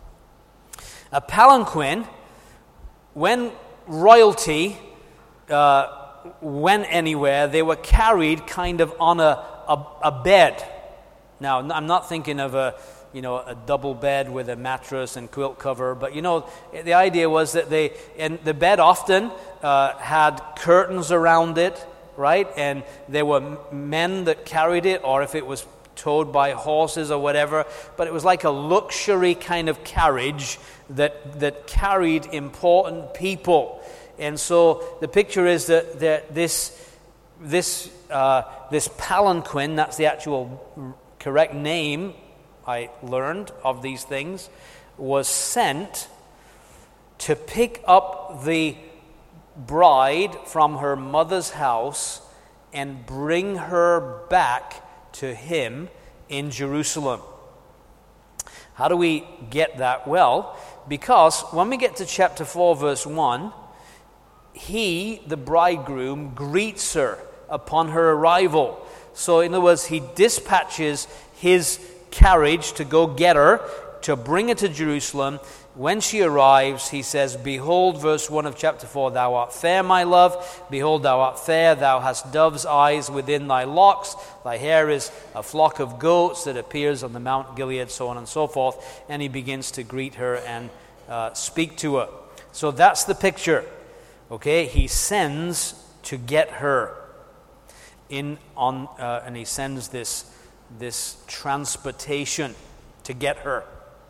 A palanquin, when royalty uh, went anywhere, they were carried kind of on a, a, a bed. Now, I'm not thinking of a, you know, a double bed with a mattress and quilt cover, but you know, the idea was that they, and the bed often uh, had curtains around it, right? And there were men that carried it, or if it was towed by horses or whatever, but it was like a luxury kind of carriage that that carried important people. And so the picture is that, that this this uh, this palanquin, that's the actual correct name I learned of these things, was sent to pick up the bride from her mother's house and bring her back to him in Jerusalem. How do we get that? Well, because when we get to chapter four, verse one, he, the bridegroom, greets her upon her arrival. So in other words, he dispatches his carriage to go get her, to bring her to Jerusalem. When she arrives, he says, behold, verse one of chapter four, thou art fair, my love. Behold, thou art fair. Thou hast dove's eyes within thy locks. Thy hair is a flock of goats that appears on the Mount Gilead, so on and so forth. And he begins to greet her and uh, speak to her. So that's the picture. Okay, he sends to get her in on, uh, and he sends this this transportation to get her.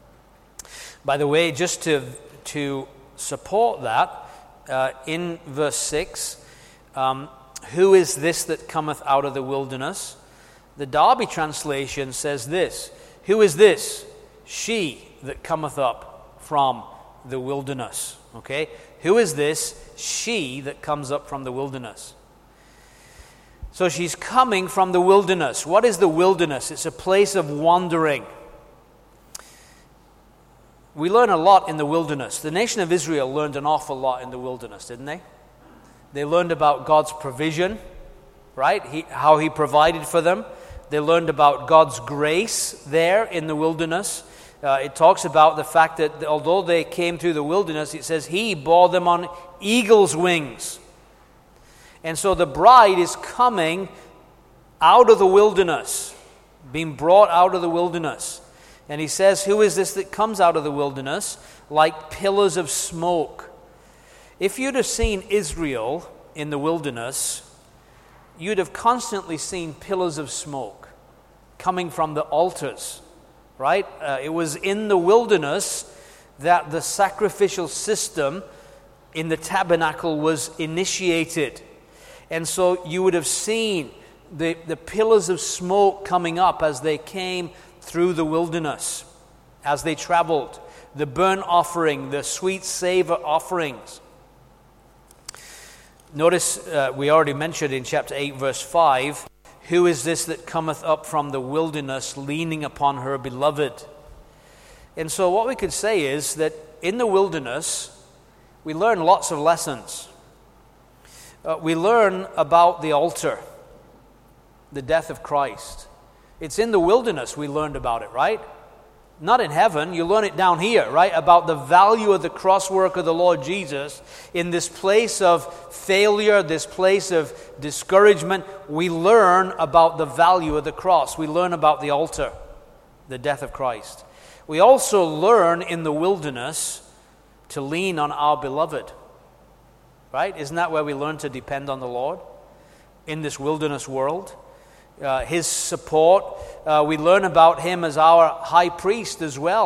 By the way, just to to support that, uh, in verse six, um, who is this that cometh out of the wilderness? The Darby translation says this: who is this? She that cometh up from the wilderness. Okay, who is this? She that comes up from the wilderness. So she's coming from the wilderness. What is the wilderness? It's a place of wandering. We learn a lot in the wilderness. The nation of Israel learned an awful lot in the wilderness, didn't they? They learned about God's provision, right? He, how he provided for them. They learned about God's grace there in the wilderness. Uh, it talks about the fact that although they came through the wilderness, it says he bore them on eagle's wings. And so the bride is coming out of the wilderness, being brought out of the wilderness. And he says, who is this that comes out of the wilderness? Like pillars of smoke. If you'd have seen Israel in the wilderness, you'd have constantly seen pillars of smoke coming from the altars, right? Uh, it was in the wilderness that the sacrificial system in the tabernacle was initiated. And so you would have seen the, the pillars of smoke coming up as they came through the wilderness, as they traveled. The burnt offering, the sweet savor offerings. Notice uh, we already mentioned in chapter eight, verse five, who is this that cometh up from the wilderness, leaning upon her beloved? And so what we could say is that in the wilderness, we learn lots of lessons. Uh, we learn about the altar, the death of Christ. It's in the wilderness we learned about it, right? Not in heaven. You learn it down here, right? About the value of the cross work of the Lord Jesus. In this place of failure, this place of discouragement, we learn about the value of the cross. We learn about the altar, the death of Christ. We also learn in the wilderness to lean on our beloved. Right? Isn't that where we learn to depend on the Lord? In this wilderness world. Uh, his support. Uh, we learn about him as our high priest as well.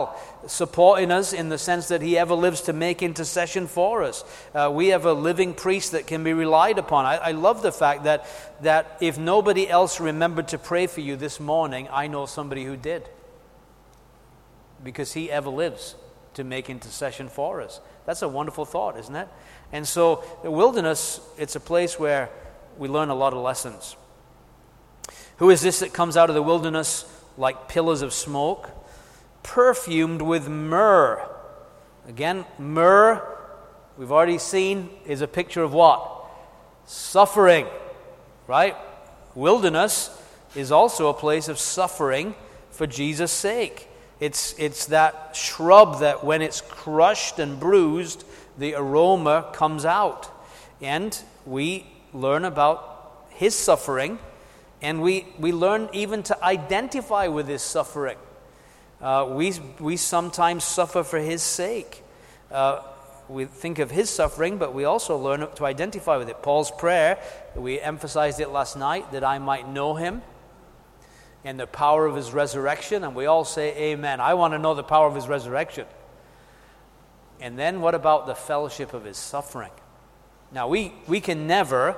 supporting us in the sense that he ever lives to make intercession for us. Uh, we have a living priest that can be relied upon. I, I love the fact that, that if nobody else remembered to pray for you this morning, I know somebody who did. Because he ever lives to make intercession for us. That's a wonderful thought, isn't it? And so the wilderness, it's a place where we learn a lot of lessons. Who is this that comes out of the wilderness like pillars of smoke, perfumed with myrrh? Again, myrrh, we've already seen, is a picture of what? Suffering, right? Wilderness is also a place of suffering for Jesus' sake. It's, it's that shrub that when it's crushed and bruised, the aroma comes out. And we learn about his suffering, and we, we learn even to identify with his suffering. Uh, we, we sometimes suffer for his sake. Uh, we think of his suffering, but we also learn to identify with it. Paul's prayer, we emphasized it last night, that I might know him and the power of his resurrection, and we all say amen. I want to know the power of his resurrection. And then what about the fellowship of his suffering? Now, we, we can never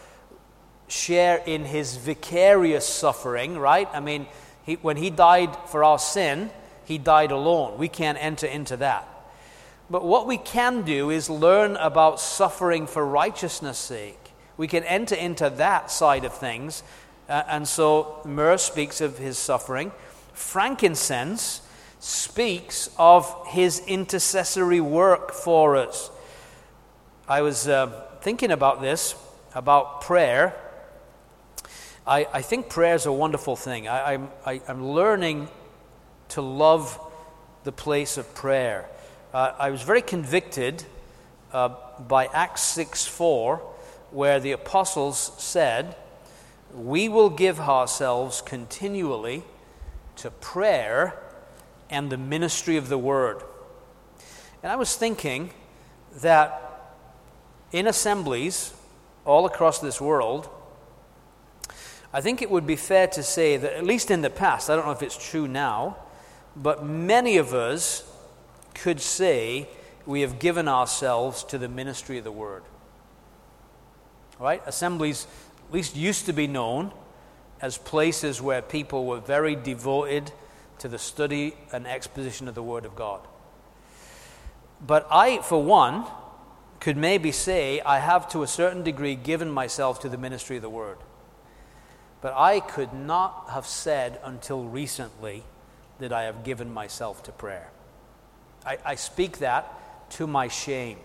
share in his vicarious suffering, right? I mean, he, when he died for our sin, he died alone. We can't enter into that. But what we can do is learn about suffering for righteousness' sake. We can enter into that side of things. Uh, and so myrrh speaks of his suffering. Frankincense speaks of his intercessory work for us. I was uh, thinking about this, about prayer. I, I think prayer is a wonderful thing. I, I'm, I, I'm learning to love the place of prayer. Uh, I was very convicted uh, by Acts six four, where the apostles said, we will give ourselves continually to prayer and the ministry of the word. And I was thinking that in assemblies all across this world, I think it would be fair to say that, at least in the past, I don't know if it's true now, but many of us could say we have given ourselves to the ministry of the word. Right? Assemblies at least used to be known as places where people were very devoted to the study and exposition of the Word of God. But I, for one, could maybe say I have to a certain degree given myself to the ministry of the Word. But I could not have said until recently that I have given myself to prayer. I, I speak that to my shame.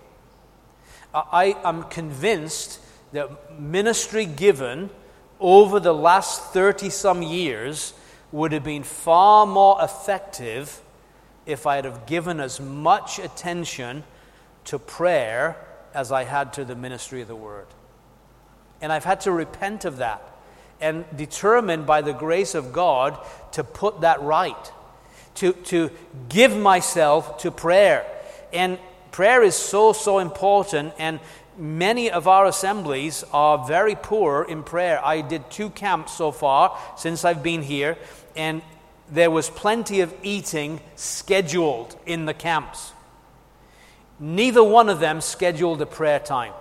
I am convinced that ministry given over the last thirty-some years would have been far more effective if I had have given as much attention to prayer as I had to the ministry of the Word. And I've had to repent of that and determine by the grace of God to put that right, to, to give myself to prayer. And prayer is so, so important, and many of our assemblies are very poor in prayer. I did two camps so far since I've been here, and there was plenty of eating scheduled in the camps. Neither one of them scheduled a prayer time.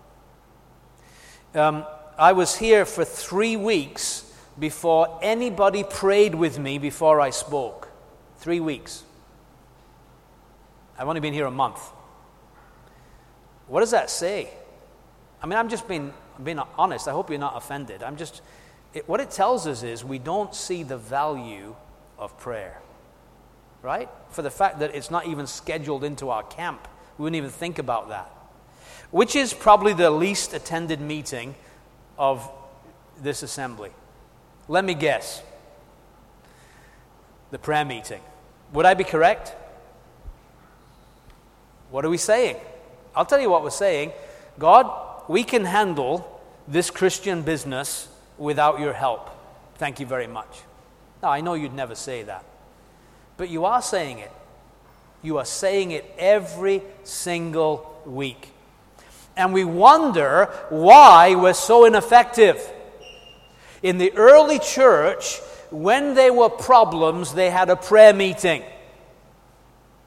Um, I was here for three weeks before anybody prayed with me before I spoke. Three weeks. I've only been here a month. What does that say? I mean, I'm just being, being honest. I hope you're not offended. I'm just, it, what it tells us is we don't see the value of prayer, right? For the fact that it's not even scheduled into our camp. We wouldn't even think about that. Which is probably the least attended meeting of this assembly. Let me guess. The prayer meeting. Would I be correct? What are we saying? I'll tell you what we're saying. God, we can handle this Christian business without your help. Thank you very much. Now, I know you'd never say that. But you are saying it. You are saying it every single week. And we wonder why we're so ineffective. In the early church, when there were problems, they had a prayer meeting.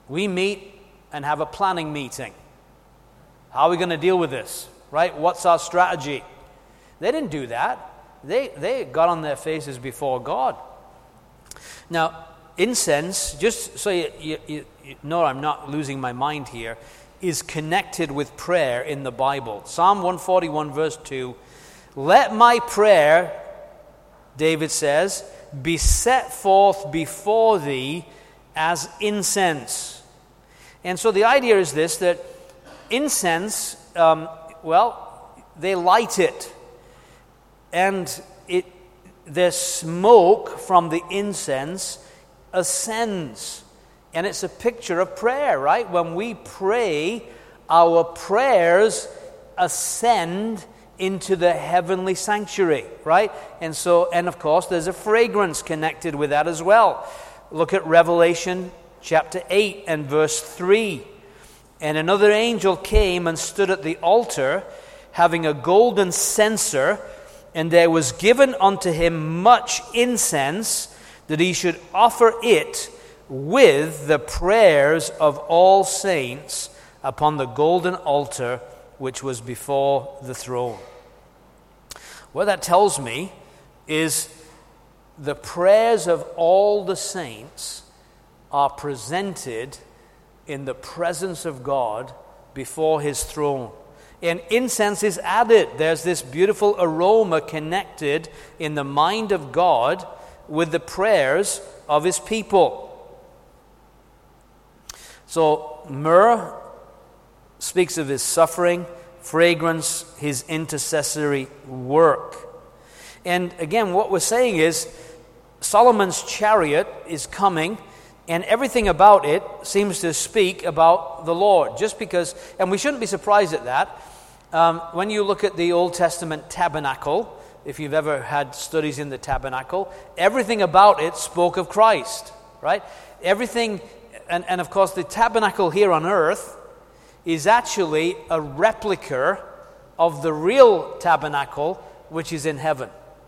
We meet and have a planning meeting. How are we going to deal with this? Right? What's our strategy? They didn't do that. They, they got on their faces before God. Now, incense, just so you, you, you know I'm not losing my mind here, is connected with prayer in the Bible. Psalm one forty-one verse two, let my prayer, David says, be set forth before thee as incense. And so the idea is this, that incense, um, well, they light it. And it, the smoke from the incense ascends. And it's a picture of prayer, right? When we pray, our prayers ascend into the heavenly sanctuary, right? And so, and of course, there's a fragrance connected with that as well. Look at Revelation chapter eight and verse three. And another angel came and stood at the altar, having a golden censer, and there was given unto him much incense, that he should offer it with the prayers of all saints upon the golden altar which was before the throne. What that tells me is the prayers of all the saints are presented in the presence of God before his throne. And incense is added. There's this beautiful aroma connected in the mind of God with the prayers of his people. So myrrh speaks of his suffering, fragrance, his intercessory work. And again, what we're saying is Solomon's chariot is coming, and everything about it seems to speak about the Lord. Just because, and we shouldn't be surprised at that. Um, when you look at the Old Testament tabernacle, if you've ever had studies in the tabernacle, everything about it spoke of Christ, right? Everything, and, and of course the tabernacle here on earth is actually a replica of the real tabernacle which is in heaven.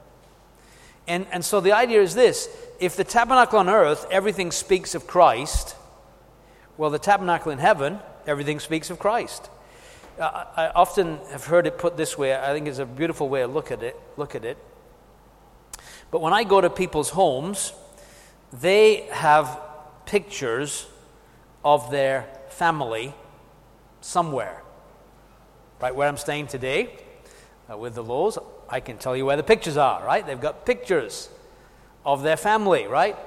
And, and so the idea is this: if the tabernacle on earth, everything speaks of Christ, well, the tabernacle in heaven, everything speaks of Christ. Uh, I often have heard it put this way. I think it's a beautiful way to look at it. Look at it. But when I go to people's homes, they have pictures of their family somewhere. Right where I'm staying today, uh, with the Lowe's, I can tell you where the pictures are, right? They've got pictures of their family, right?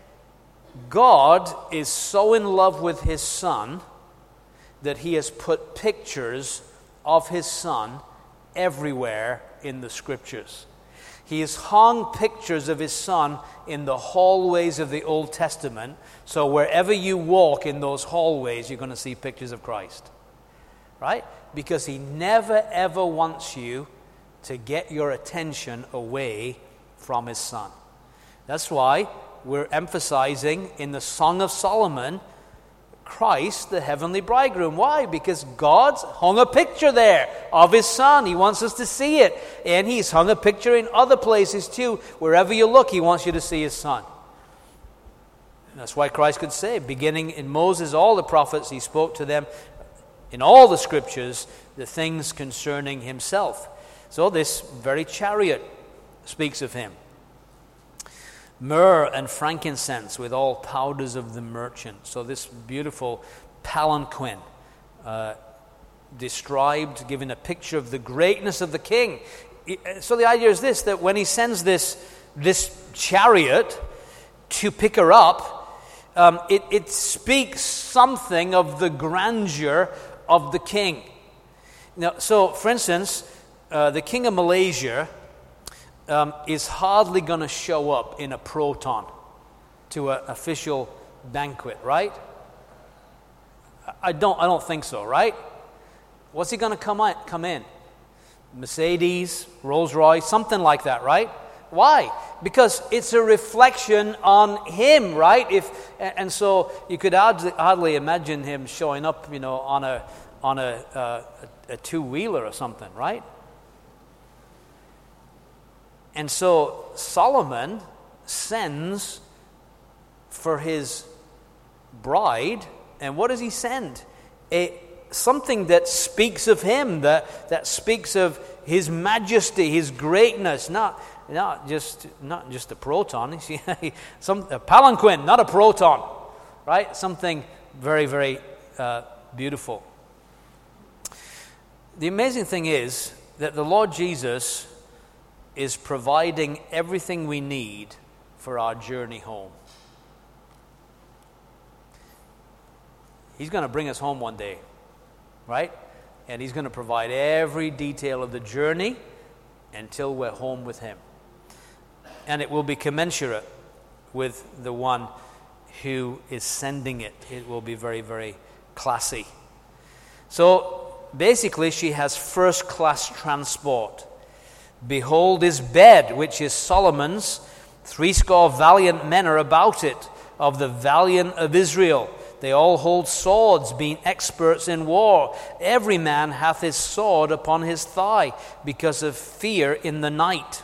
God is so in love with his Son that he has put pictures of his Son everywhere in the Scriptures. He has hung pictures of his Son in the hallways of the Old Testament, so wherever you walk in those hallways, you're going to see pictures of Christ. Right? Because he never ever wants you to get your attention away from his Son. That's why we're emphasizing in the Song of Solomon, Christ, the heavenly bridegroom. Why? Because God's hung a picture there of his Son. He wants us to see it. And he's hung a picture in other places too. Wherever you look, he wants you to see his Son. And that's why Christ could say, beginning in Moses, all the prophets, he spoke to them in all the Scriptures, the things concerning himself. So this very chariot speaks of him. Myrrh and frankincense with all powders of the merchant. So this beautiful palanquin uh, described, giving a picture of the greatness of the king. So the idea is this, that when he sends this, this chariot to pick her up, um, it, it speaks something of the grandeur of the king. Now, so for instance, uh, the king of Malaysia Um, is hardly going to show up in a proton to an official banquet, right? I don't. I don't think so, right? What's he going to come on, come in? Mercedes, Rolls Royce, something like that, right? Why? Because it's a reflection on him, right? If and so you could hardly, hardly imagine him showing up, you know, on a on a, uh, a, a two wheeler or something, right? And so Solomon sends for his bride And what does he send? A, something that speaks of him, that, that speaks of his majesty, his greatness, not, not, just, not just a proton, some, a palanquin, not a proton, right? Something very, very uh, beautiful. The amazing thing is that the Lord Jesus is providing everything we need for our journey home. He's going to bring us home one day, right? And he's going to provide every detail of the journey until we're home with him. And it will be commensurate with the one who is sending it. It will be very, very classy. So basically, she has first-class transport. Behold his bed, which is Solomon's. Threescore valiant men are about it, of the valiant of Israel. They all hold swords, being experts in war. Every man hath his sword upon his thigh, because of fear in the night.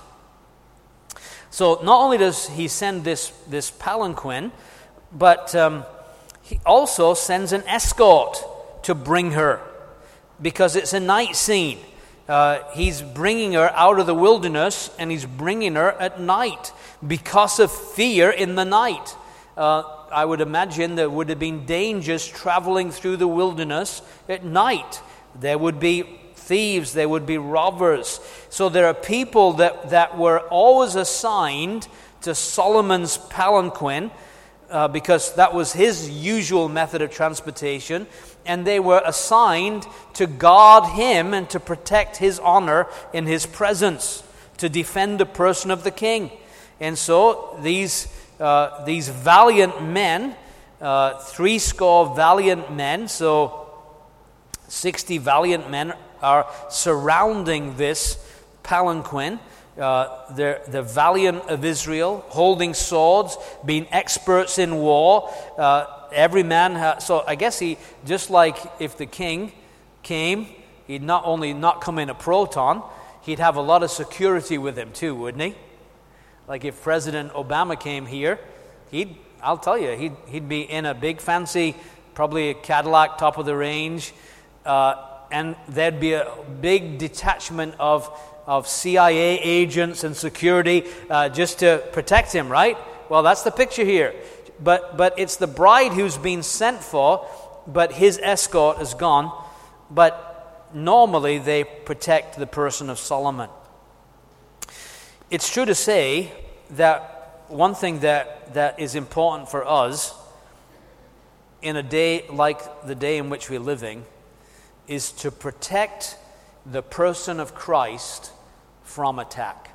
So not only does he send this, this palanquin, but um, he also sends an escort to bring her, because it's a night scene. Uh, he's bringing her out of the wilderness, and he's bringing her at night because of fear in the night. Uh, I would imagine there would have been dangers traveling through the wilderness at night. There would be thieves, there would be robbers. So there are people that, that were always assigned to Solomon's palanquin, uh, because that was his usual method of transportation, and they were assigned to guard him and to protect his honor in his presence, to defend the person of the king. And so these uh, these valiant men, uh, threescore valiant men, so sixty valiant men are surrounding this palanquin. Uh, they're the valiant of Israel, holding swords, being experts in war. Uh, every man, ha- so I guess he, just like if the king came, he'd not only not come in a proton, he'd have a lot of security with him too, wouldn't he? Like if President Obama came here, he'd, I'll tell you, he'd, he'd be in a big fancy, probably a Cadillac top of the range, uh, and there'd be a big detachment of of C I A agents and security uh, just to protect him, right? Well, that's the picture here. But but it's the bride who's been sent for, but his escort is gone. But normally they protect the person of Solomon. It's true to say that one thing that, that is important for us in a day like the day in which we're living is to protect the person of Christ from attack.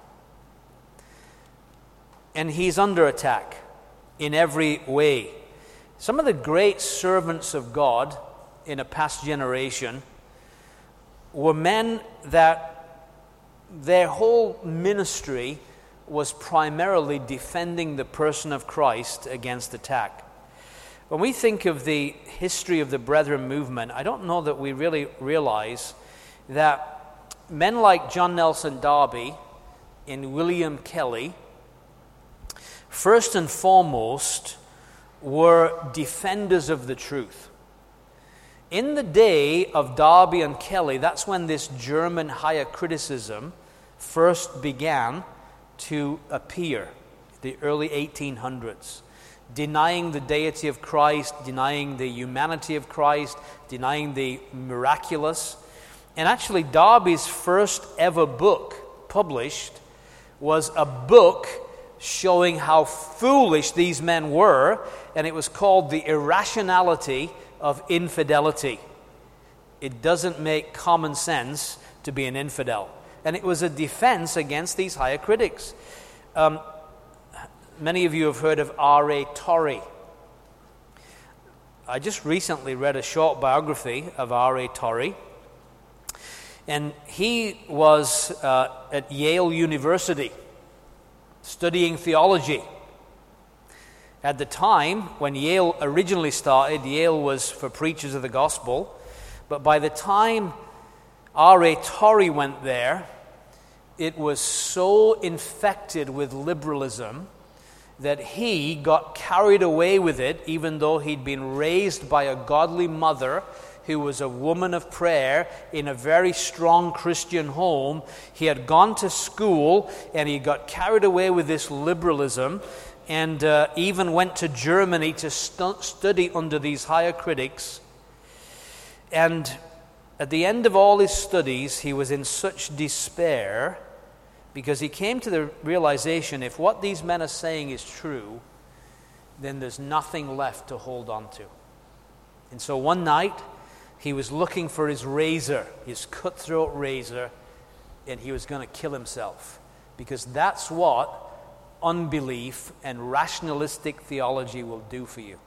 And he's under attack in every way. Some of the great servants of God in a past generation were men that their whole ministry was primarily defending the person of Christ against attack. When we think of the history of the Brethren movement, I don't know that we really realize that men like John Nelson Darby and William Kelly, first and foremost, were defenders of the truth. In the day of Darby and Kelly, that's when this German higher criticism first began to appear, the early eighteen hundreds. Denying the deity of Christ, denying the humanity of Christ, denying the miraculous. And actually, Darby's first ever book published was a book showing how foolish these men were, and it was called The Irrationality of Infidelity. It doesn't make common sense to be an infidel. And it was a defense against these higher critics. Um, many of you have heard of R A Torrey. I just recently read a short biography of R A Torrey. And he was uh, at Yale University studying theology. At the time, when Yale originally started, Yale was for preachers of the gospel. But by the time R A Torrey went there, it was so infected with liberalism that he got carried away with it, even though he'd been raised by a godly mother who was a woman of prayer in a very strong Christian home. He had gone to school and he got carried away with this liberalism, and uh, even went to Germany to stu- study under these higher critics. And at the end of all his studies, he was in such despair because he came to the realization, if what these men are saying is true, then there's nothing left to hold on to. And so one night, he was looking for his razor, his cutthroat razor, and he was going to kill himself, because that's what unbelief and rationalistic theology will do for you.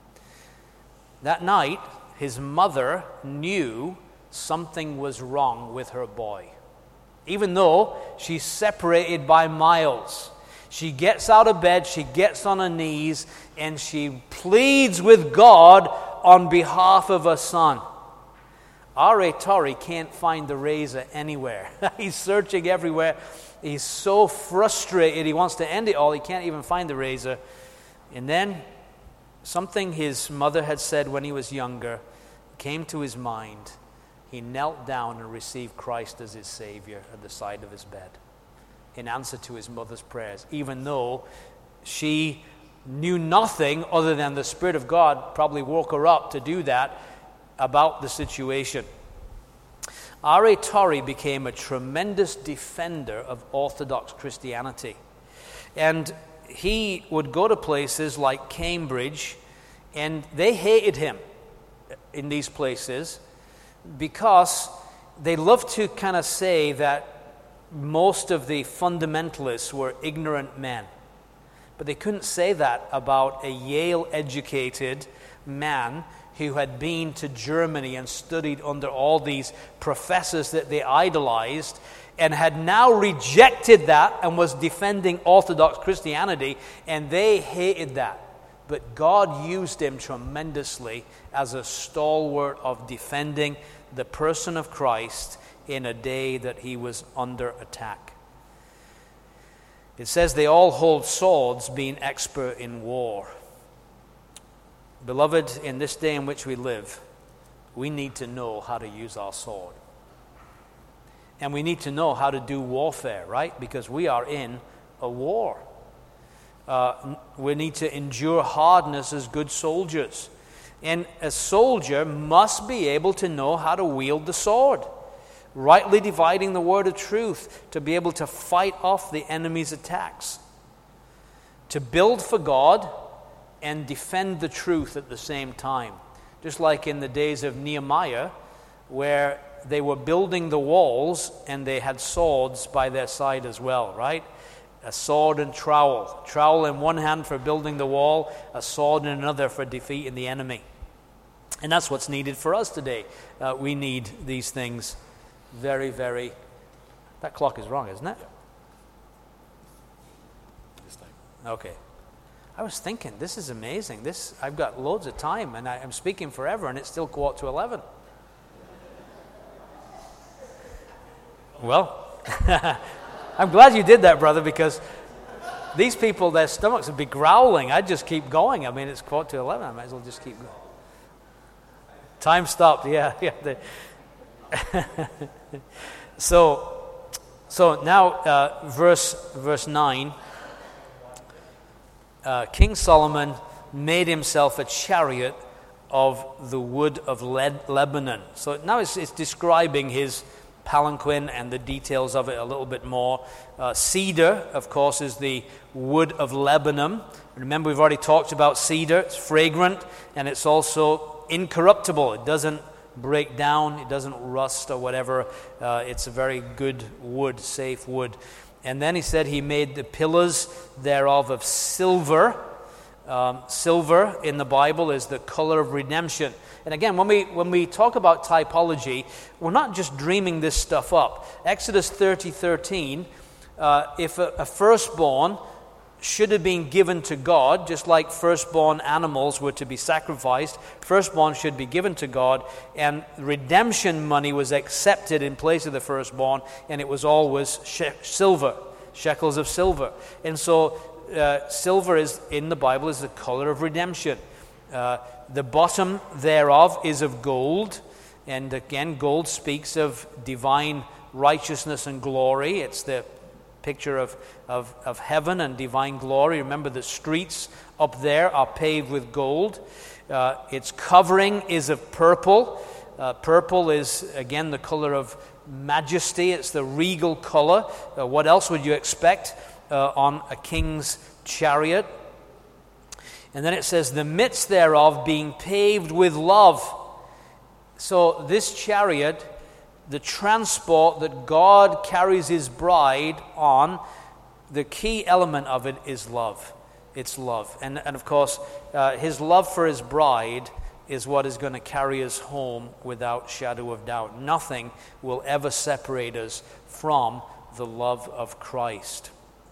That night, his mother knew something was wrong with her boy. Even though she's separated by miles, she gets out of bed, she gets on her knees, and she pleads with God on behalf of her son. R A Torrey can't find the razor anywhere. He's searching everywhere. He's so frustrated. He wants to end it all. He can't even find the razor. And then something his mother had said when he was younger came to his mind. He knelt down and received Christ as his Savior at the side of his bed in answer to his mother's prayers, even though she knew nothing other than the Spirit of God probably woke her up to do that about the situation. R A Torrey became a tremendous defender of Orthodox Christianity. And he would go to places like Cambridge, and they hated him in these places because they loved to kind of say that most of the fundamentalists were ignorant men. But they couldn't say that about a Yale-educated man who had been to Germany and studied under all these professors that they idolized, and had now rejected that and was defending Orthodox Christianity, and they hated that. But God used him tremendously as a stalwart of defending the person of Christ in a day that he was under attack. It says they all hold swords, being expert in war. Beloved, in this day in which we live, we need to know how to use our sword. And we need to know how to do warfare, right? Because we are in a war. Uh, we need to endure hardness as good soldiers. And a soldier must be able to know how to wield the sword, rightly dividing the word of truth, to be able to fight off the enemy's attacks, to build for God and defend the truth at the same time. Just like in the days of Nehemiah, where they were building the walls and they had swords by their side as well, right? A sword and trowel. Trowel in one hand for building the wall, a sword in another for defeating the enemy. And that's what's needed for us today. Uh, we need these things very, very... That clock is wrong, isn't it? Okay. I was thinking, this is amazing. This I've got loads of time, and I, I'm speaking forever, and it's still quarter to eleven. Well, I'm glad you did that, brother, because these people, their stomachs would be growling. I'd just keep going. I mean, it's quarter to eleven. I might as well just keep going. Time stopped. Yeah, yeah. The so, so now, uh, verse verse nine. Uh, King Solomon made himself a chariot of the wood of Le- Lebanon. So now it's, it's describing his palanquin and the details of it a little bit more. Uh, cedar, of course, is the wood of Lebanon. Remember, we've already talked about cedar. It's fragrant, and it's also incorruptible. It doesn't break down. It doesn't rust or whatever. Uh, it's a very good wood, safe wood. And then he said he made the pillars thereof of silver. Um, silver in the Bible is the color of redemption. And again, when we when we talk about typology, we're not just dreaming this stuff up. Exodus thirty thirteen, uh, if a, a firstborn should have been given to God, just like firstborn animals were to be sacrificed, firstborn should be given to God, and redemption money was accepted in place of the firstborn, and it was always she- silver, shekels of silver. And so uh, silver is in the Bible is the color of redemption. Uh, the bottom thereof is of gold, and again, gold speaks of divine righteousness and glory. It's the picture of, of, of heaven and divine glory. Remember, the streets up there are paved with gold. Uh, its covering is of purple. Uh, purple is, again, the color of majesty. It's the regal color. Uh, what else would you expect uh, on a king's chariot? And then it says, the midst thereof being paved with love. So this chariot, the transport that God carries his bride on, the key element of it is love. It's love. And, and of course, uh, his love for his bride is what is going to carry us home without shadow of doubt. Nothing will ever separate us from the love of Christ.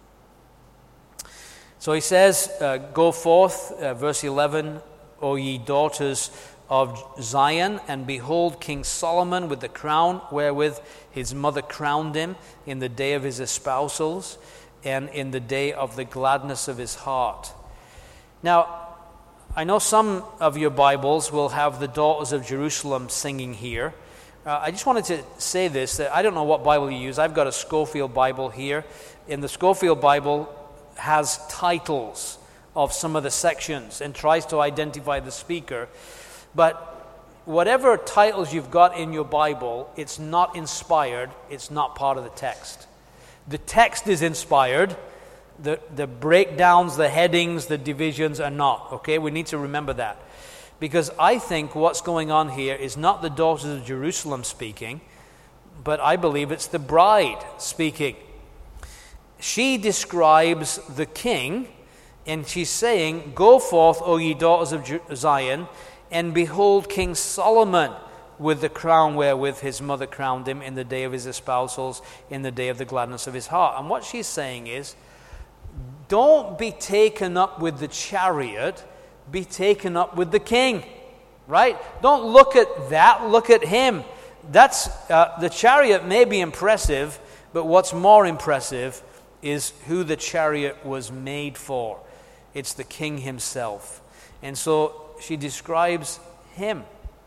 So he says, uh, go forth, uh, verse eleven, O ye daughters of Zion, and behold King Solomon with the crown wherewith his mother crowned him in the day of his espousals and in the day of the gladness of his heart. Now, I know some of your Bibles will have the daughters of Jerusalem singing here. Uh, I just wanted to say this, that I don't know what Bible you use. I've got a Scofield Bible here. In the Scofield Bible has titles of some of the sections and tries to identify the speaker. But whatever titles you've got in your Bible, it's not inspired. It's not part of the text. The text is inspired. The, the breakdowns, the headings, the divisions are not. Okay, we need to remember that. Because I think what's going on here is not the daughters of Jerusalem speaking, but I believe it's the bride speaking. She describes the king, and she's saying, go forth, O ye daughters of Zion, and behold King Solomon with the crown wherewith his mother crowned him in the day of his espousals, in the day of the gladness of his heart. And what she's saying is, don't be taken up with the chariot, be taken up with the king, right? Don't look at that, look at him. That's uh, the chariot may be impressive, but what's more impressive is who the chariot was made for. It's the king himself. And so she describes him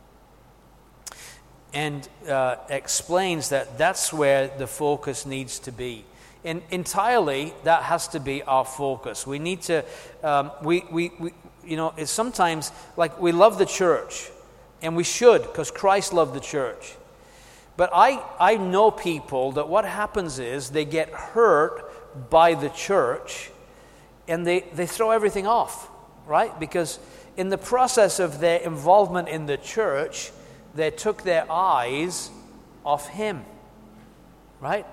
and uh, explains that that's where the focus needs to be. And entirely, that has to be our focus. We need to, um, we, we, we, you know, it's sometimes like we love the church, and we should, because Christ loved the church. But I, I know people that what happens is they get hurt by the church, and they, they throw everything off, right? Because in the process of their involvement in the church, they took their eyes off him, right?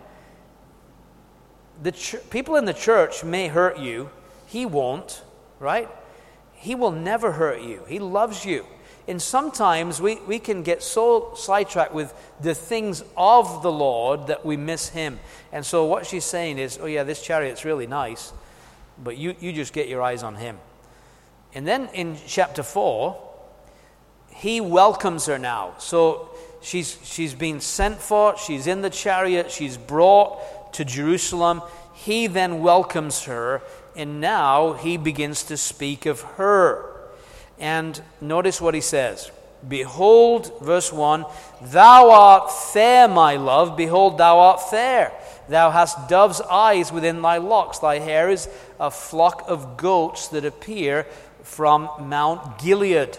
The ch- people in the church may hurt you. He won't, right? He will never hurt you. He loves you. And sometimes we, we can get so sidetracked with the things of the Lord that we miss him. And so what she's saying is, oh yeah, this chariot's really nice, but you, you just get your eyes on him. And then in chapter four, he welcomes her now. So she's she's been sent for, she's in the chariot, she's brought to Jerusalem. He then welcomes her, and now he begins to speak of her. And notice what he says. Behold, verse one, thou art fair, my love. Behold, thou art fair. Thou hast dove's eyes within thy locks. Thy hair is a flock of goats that appear from Mount Gilead.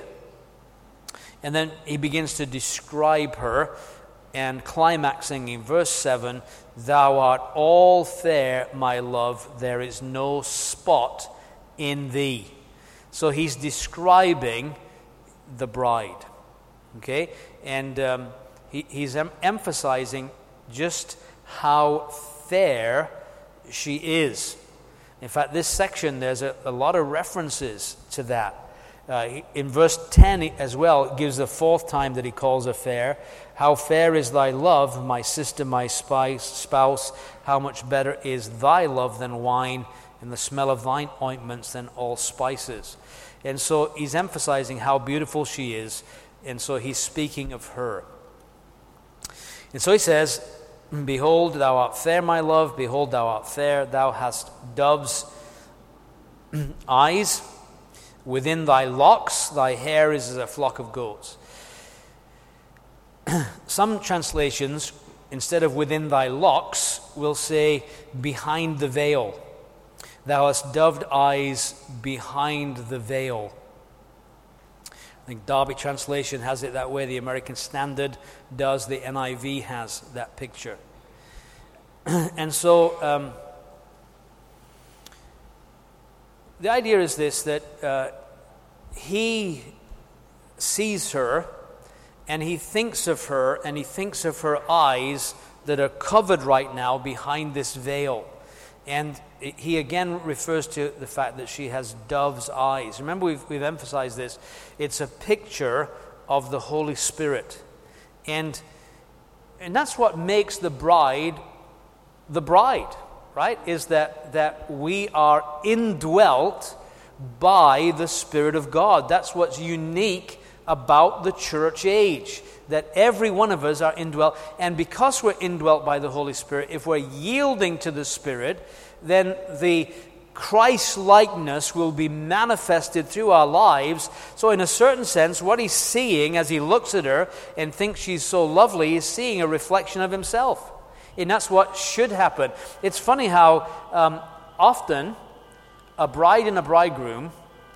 And then he begins to describe her, and climaxing in verse seven, thou art all fair, my love. There is no spot in thee. So he's describing the bride, okay? And um, he, he's em- emphasizing just how fair she is. In fact, this section, there's a, a lot of references to that. Uh, in verse ten as well, it gives the fourth time that he calls her fair. How fair is thy love, my sister, my spouse. How much better is thy love than wine, and the smell of thine ointments than all spices. And so he's emphasizing how beautiful she is, and so he's speaking of her. And so he says, behold, thou art fair, my love. Behold, thou art fair. Thou hast dove's eyes, within thy locks, thy hair is as a flock of goats. Some translations, instead of within thy locks, will say behind the veil. Thou hast doved eyes behind the veil. I think Darby translation has it that way. The American Standard does. The N I V has that picture. And so um, the idea is this, that uh, he sees her and he thinks of her and he thinks of her eyes that are covered right now behind this veil. And he again refers to the fact that she has dove's eyes. Remember, we've, we've emphasized this. It's a picture of the Holy Spirit. And, and that's what makes the bride the bride, right? Is that, that we are indwelt by the Spirit of God. That's what's unique about the church age, that every one of us are indwelt. And because we're indwelt by the Holy Spirit, if we're yielding to the Spirit, then the Christ-likeness will be manifested through our lives. So in a certain sense, what he's seeing as he looks at her and thinks she's so lovely, he's seeing a reflection of himself. And that's what should happen. It's funny how um, often a bride and a bridegroom,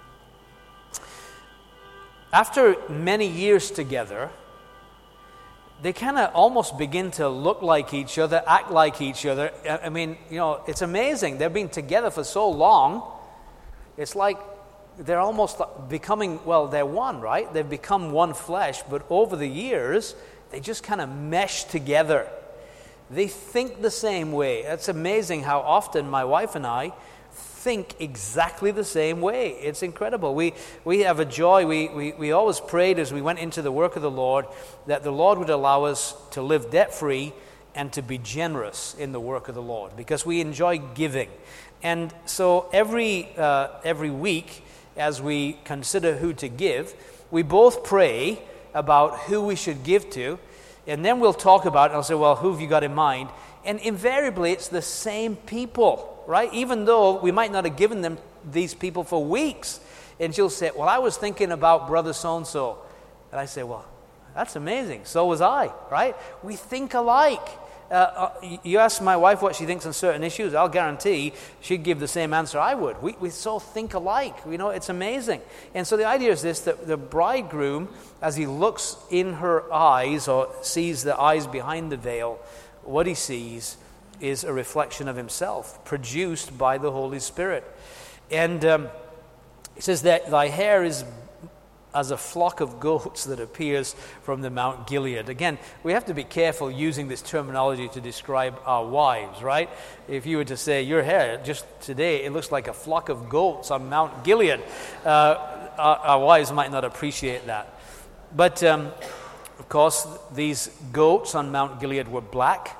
after many years together, they kind of almost begin to look like each other, act like each other. I mean, you know, it's amazing. They've been together for so long. It's like they're almost becoming, well, they're one, right? They've become one flesh, but over the years, they just kind of mesh together. They think the same way. It's amazing how often my wife and I think exactly the same way. It's incredible. We we have a joy. We, we, we always prayed as we went into the work of the Lord that the Lord would allow us to live debt-free and to be generous in the work of the Lord, because we enjoy giving. And so every uh, every week, as we consider who to give, we both pray about who we should give to. And then we'll talk about it, and I'll say, well, who have you got in mind? And invariably, it's the same people, right? Even though we might not have given them these people for weeks. And she'll say, well, I was thinking about brother so-and-so. And I say, well, that's amazing. So was I, right? We think alike. Uh, uh, you ask my wife what she thinks on certain issues, I'll guarantee she'd give the same answer I would. We, we so think alike. You know, it's amazing. And so the idea is this, that the bridegroom, as he looks in her eyes or sees the eyes behind the veil, what he sees is a reflection of himself, produced by the Holy Spirit. And um, he says that thy hair is as a flock of goats that appears from the Mount Gilead. Again, we have to be careful using this terminology to describe our wives, right? If you were to say, your hair, just today, it looks like a flock of goats on Mount Gilead, uh, our, our wives might not appreciate that. But, um, of course, these goats on Mount Gilead were black.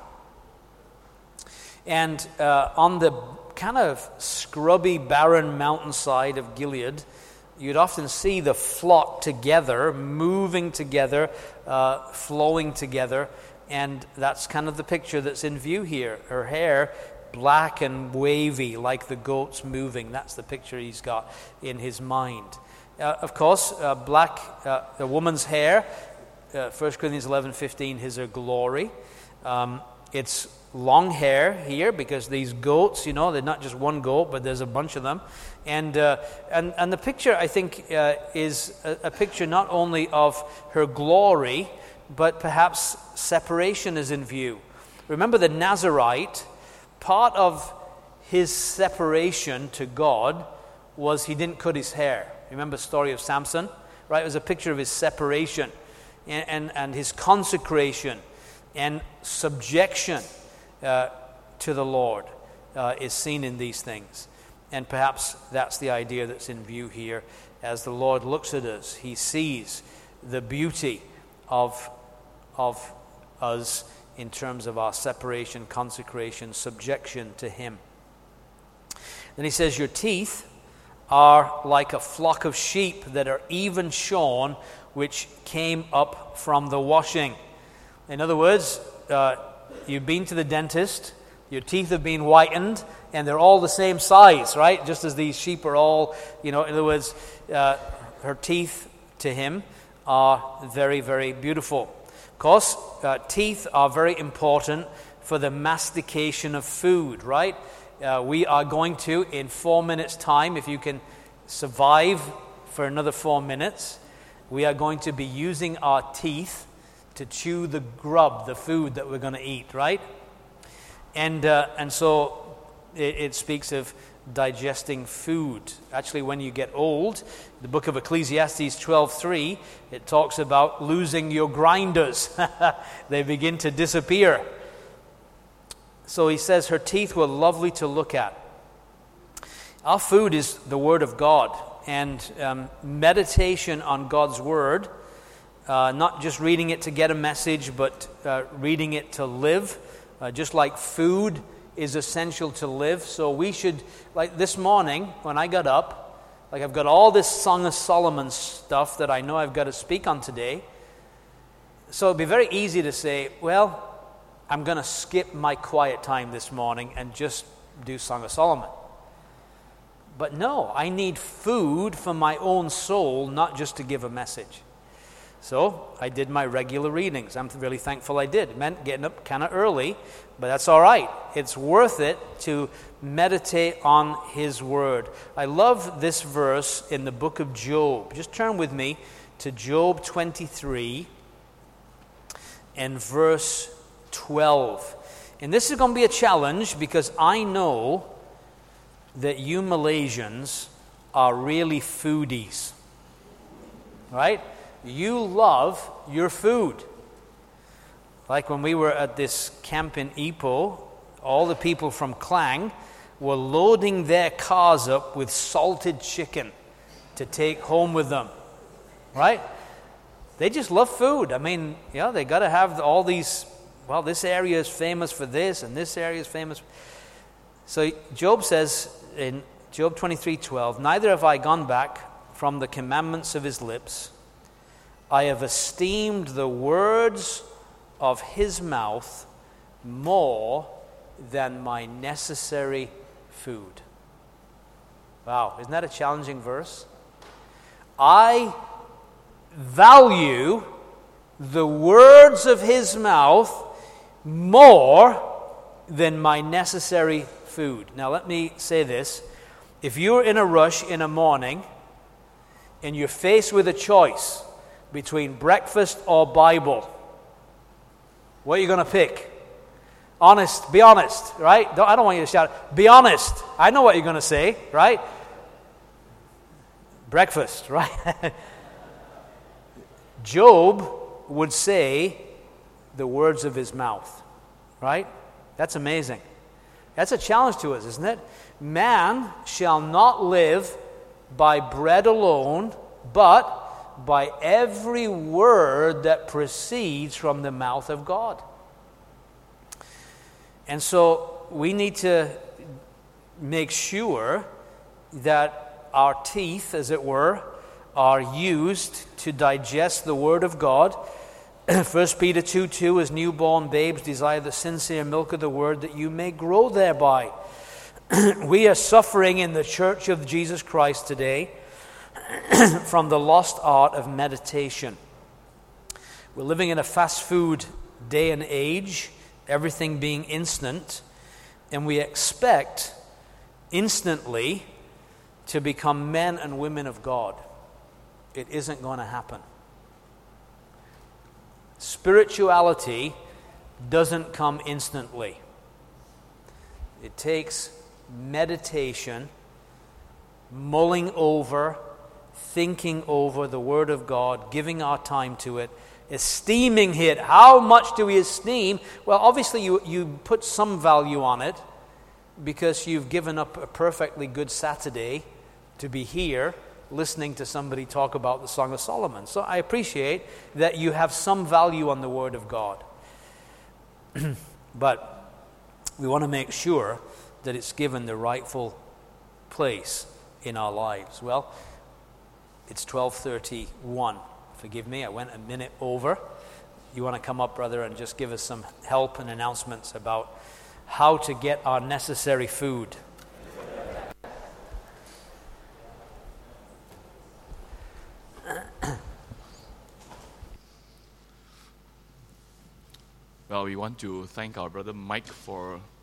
And uh, on the kind of scrubby, barren mountainside of Gilead, you'd often see the flock together, moving together, uh, flowing together, and that's kind of the picture that's in view here. Her hair, black and wavy, like the goats moving. That's the picture he's got in his mind. Uh, of course, uh, black, uh, the woman's hair, uh, First Corinthians eleven fifteen, is her glory. Um, it's long hair here, because these goats, you know, they're not just one goat, but there's a bunch of them. And uh, and, and the picture, I think, uh, is a, a picture not only of her glory, but perhaps separation is in view. Remember, the Nazirite, part of his separation to God was he didn't cut his hair. Remember the story of Samson? Right? It was a picture of his separation and, and, and his consecration and subjection uh, to the Lord uh, is seen in these things. And perhaps that's the idea that's in view here. As the Lord looks at us, he sees the beauty of, of us in terms of our separation, consecration, subjection to him. Then he says, your teeth are like a flock of sheep that are even shorn, which came up from the washing. In other words, uh, you've been to the dentist, Your teeth have been whitened, and they're all the same size, right? Just as these sheep are all, you know, in other words, uh, her teeth to him are very, very beautiful. Of course, uh, teeth are very important for the mastication of food, right? Uh, we are going to, in four minutes' time, if you can survive for another four minutes, we are going to be using our teeth to chew the grub, the food that we're going to eat, right? And uh, and so it, it speaks of digesting food. Actually, when you get old, the book of Ecclesiastes twelve three, it talks about losing your grinders. They begin to disappear. So he says her teeth were lovely to look at. Our food is the Word of God, and um, meditation on God's Word, uh, not just reading it to get a message, but uh, reading it to live. Uh, just like food is essential to live. So we should, like this morning when I got up, like I've got all this Song of Solomon stuff that I know I've got to speak on today. So it'd be very easy to say, well, I'm going to skip my quiet time this morning and just do Song of Solomon. But no, I need food for my own soul, not just to give a message. So I did my regular readings. I'm really thankful I did. It meant getting up kind of early, but that's all right. It's worth it to meditate on His Word. I love this verse in the book of Job. Just turn with me to Job twenty-three and verse twelve. And this is going to be a challenge because I know that you Malaysians are really foodies, right? You love your food. Like when we were at this camp in Ipoh, all the people from Klang were loading their cars up with salted chicken to take home with them, right? They just love food. I mean, you know, they got to have all these, well, this area is famous for this and this area is famous. So Job says in Job twenty-three twelve, neither have I gone back from the commandments of his lips. I have esteemed the words of his mouth more than my necessary food. Wow, isn't that a challenging verse? I value the words of his mouth more than my necessary food. Now let me say this. If you're in a rush in a morning and you're faced with a choice between breakfast or Bible, what are you going to pick? Honest, be honest, right? Don't, I don't want you to shout. Be honest. I know what you're going to say, right? Breakfast, right? Job would say the words of his mouth, right? That's amazing. That's a challenge to us, isn't it? Man shall not live by bread alone, but by every word that proceeds from the mouth of God. And so we need to make sure that our teeth, as it were, are used to digest the Word of God. First Peter two two, as newborn babes desire the sincere milk of the Word, that you may grow thereby. We are suffering in the Church of Jesus Christ today from the lost art of meditation. We're living in a fast food day and age, everything being instant, and we expect instantly to become men and women of God. It isn't going to happen. Spirituality doesn't come instantly. It takes meditation, mulling over, thinking over the Word of God, giving our time to it, esteeming it. How much do we esteem? Well, obviously you, you put some value on it because you've given up a perfectly good Saturday to be here listening to somebody talk about the Song of Solomon. So I appreciate that you have some value on the Word of God. But we want to make sure that it's given the rightful place in our lives. Well, it's twelve thirty-one. Forgive me, I went a minute over. You want to come up, brother, and just give us some help and announcements about how to get our necessary food. Well, we want to thank our brother Mike for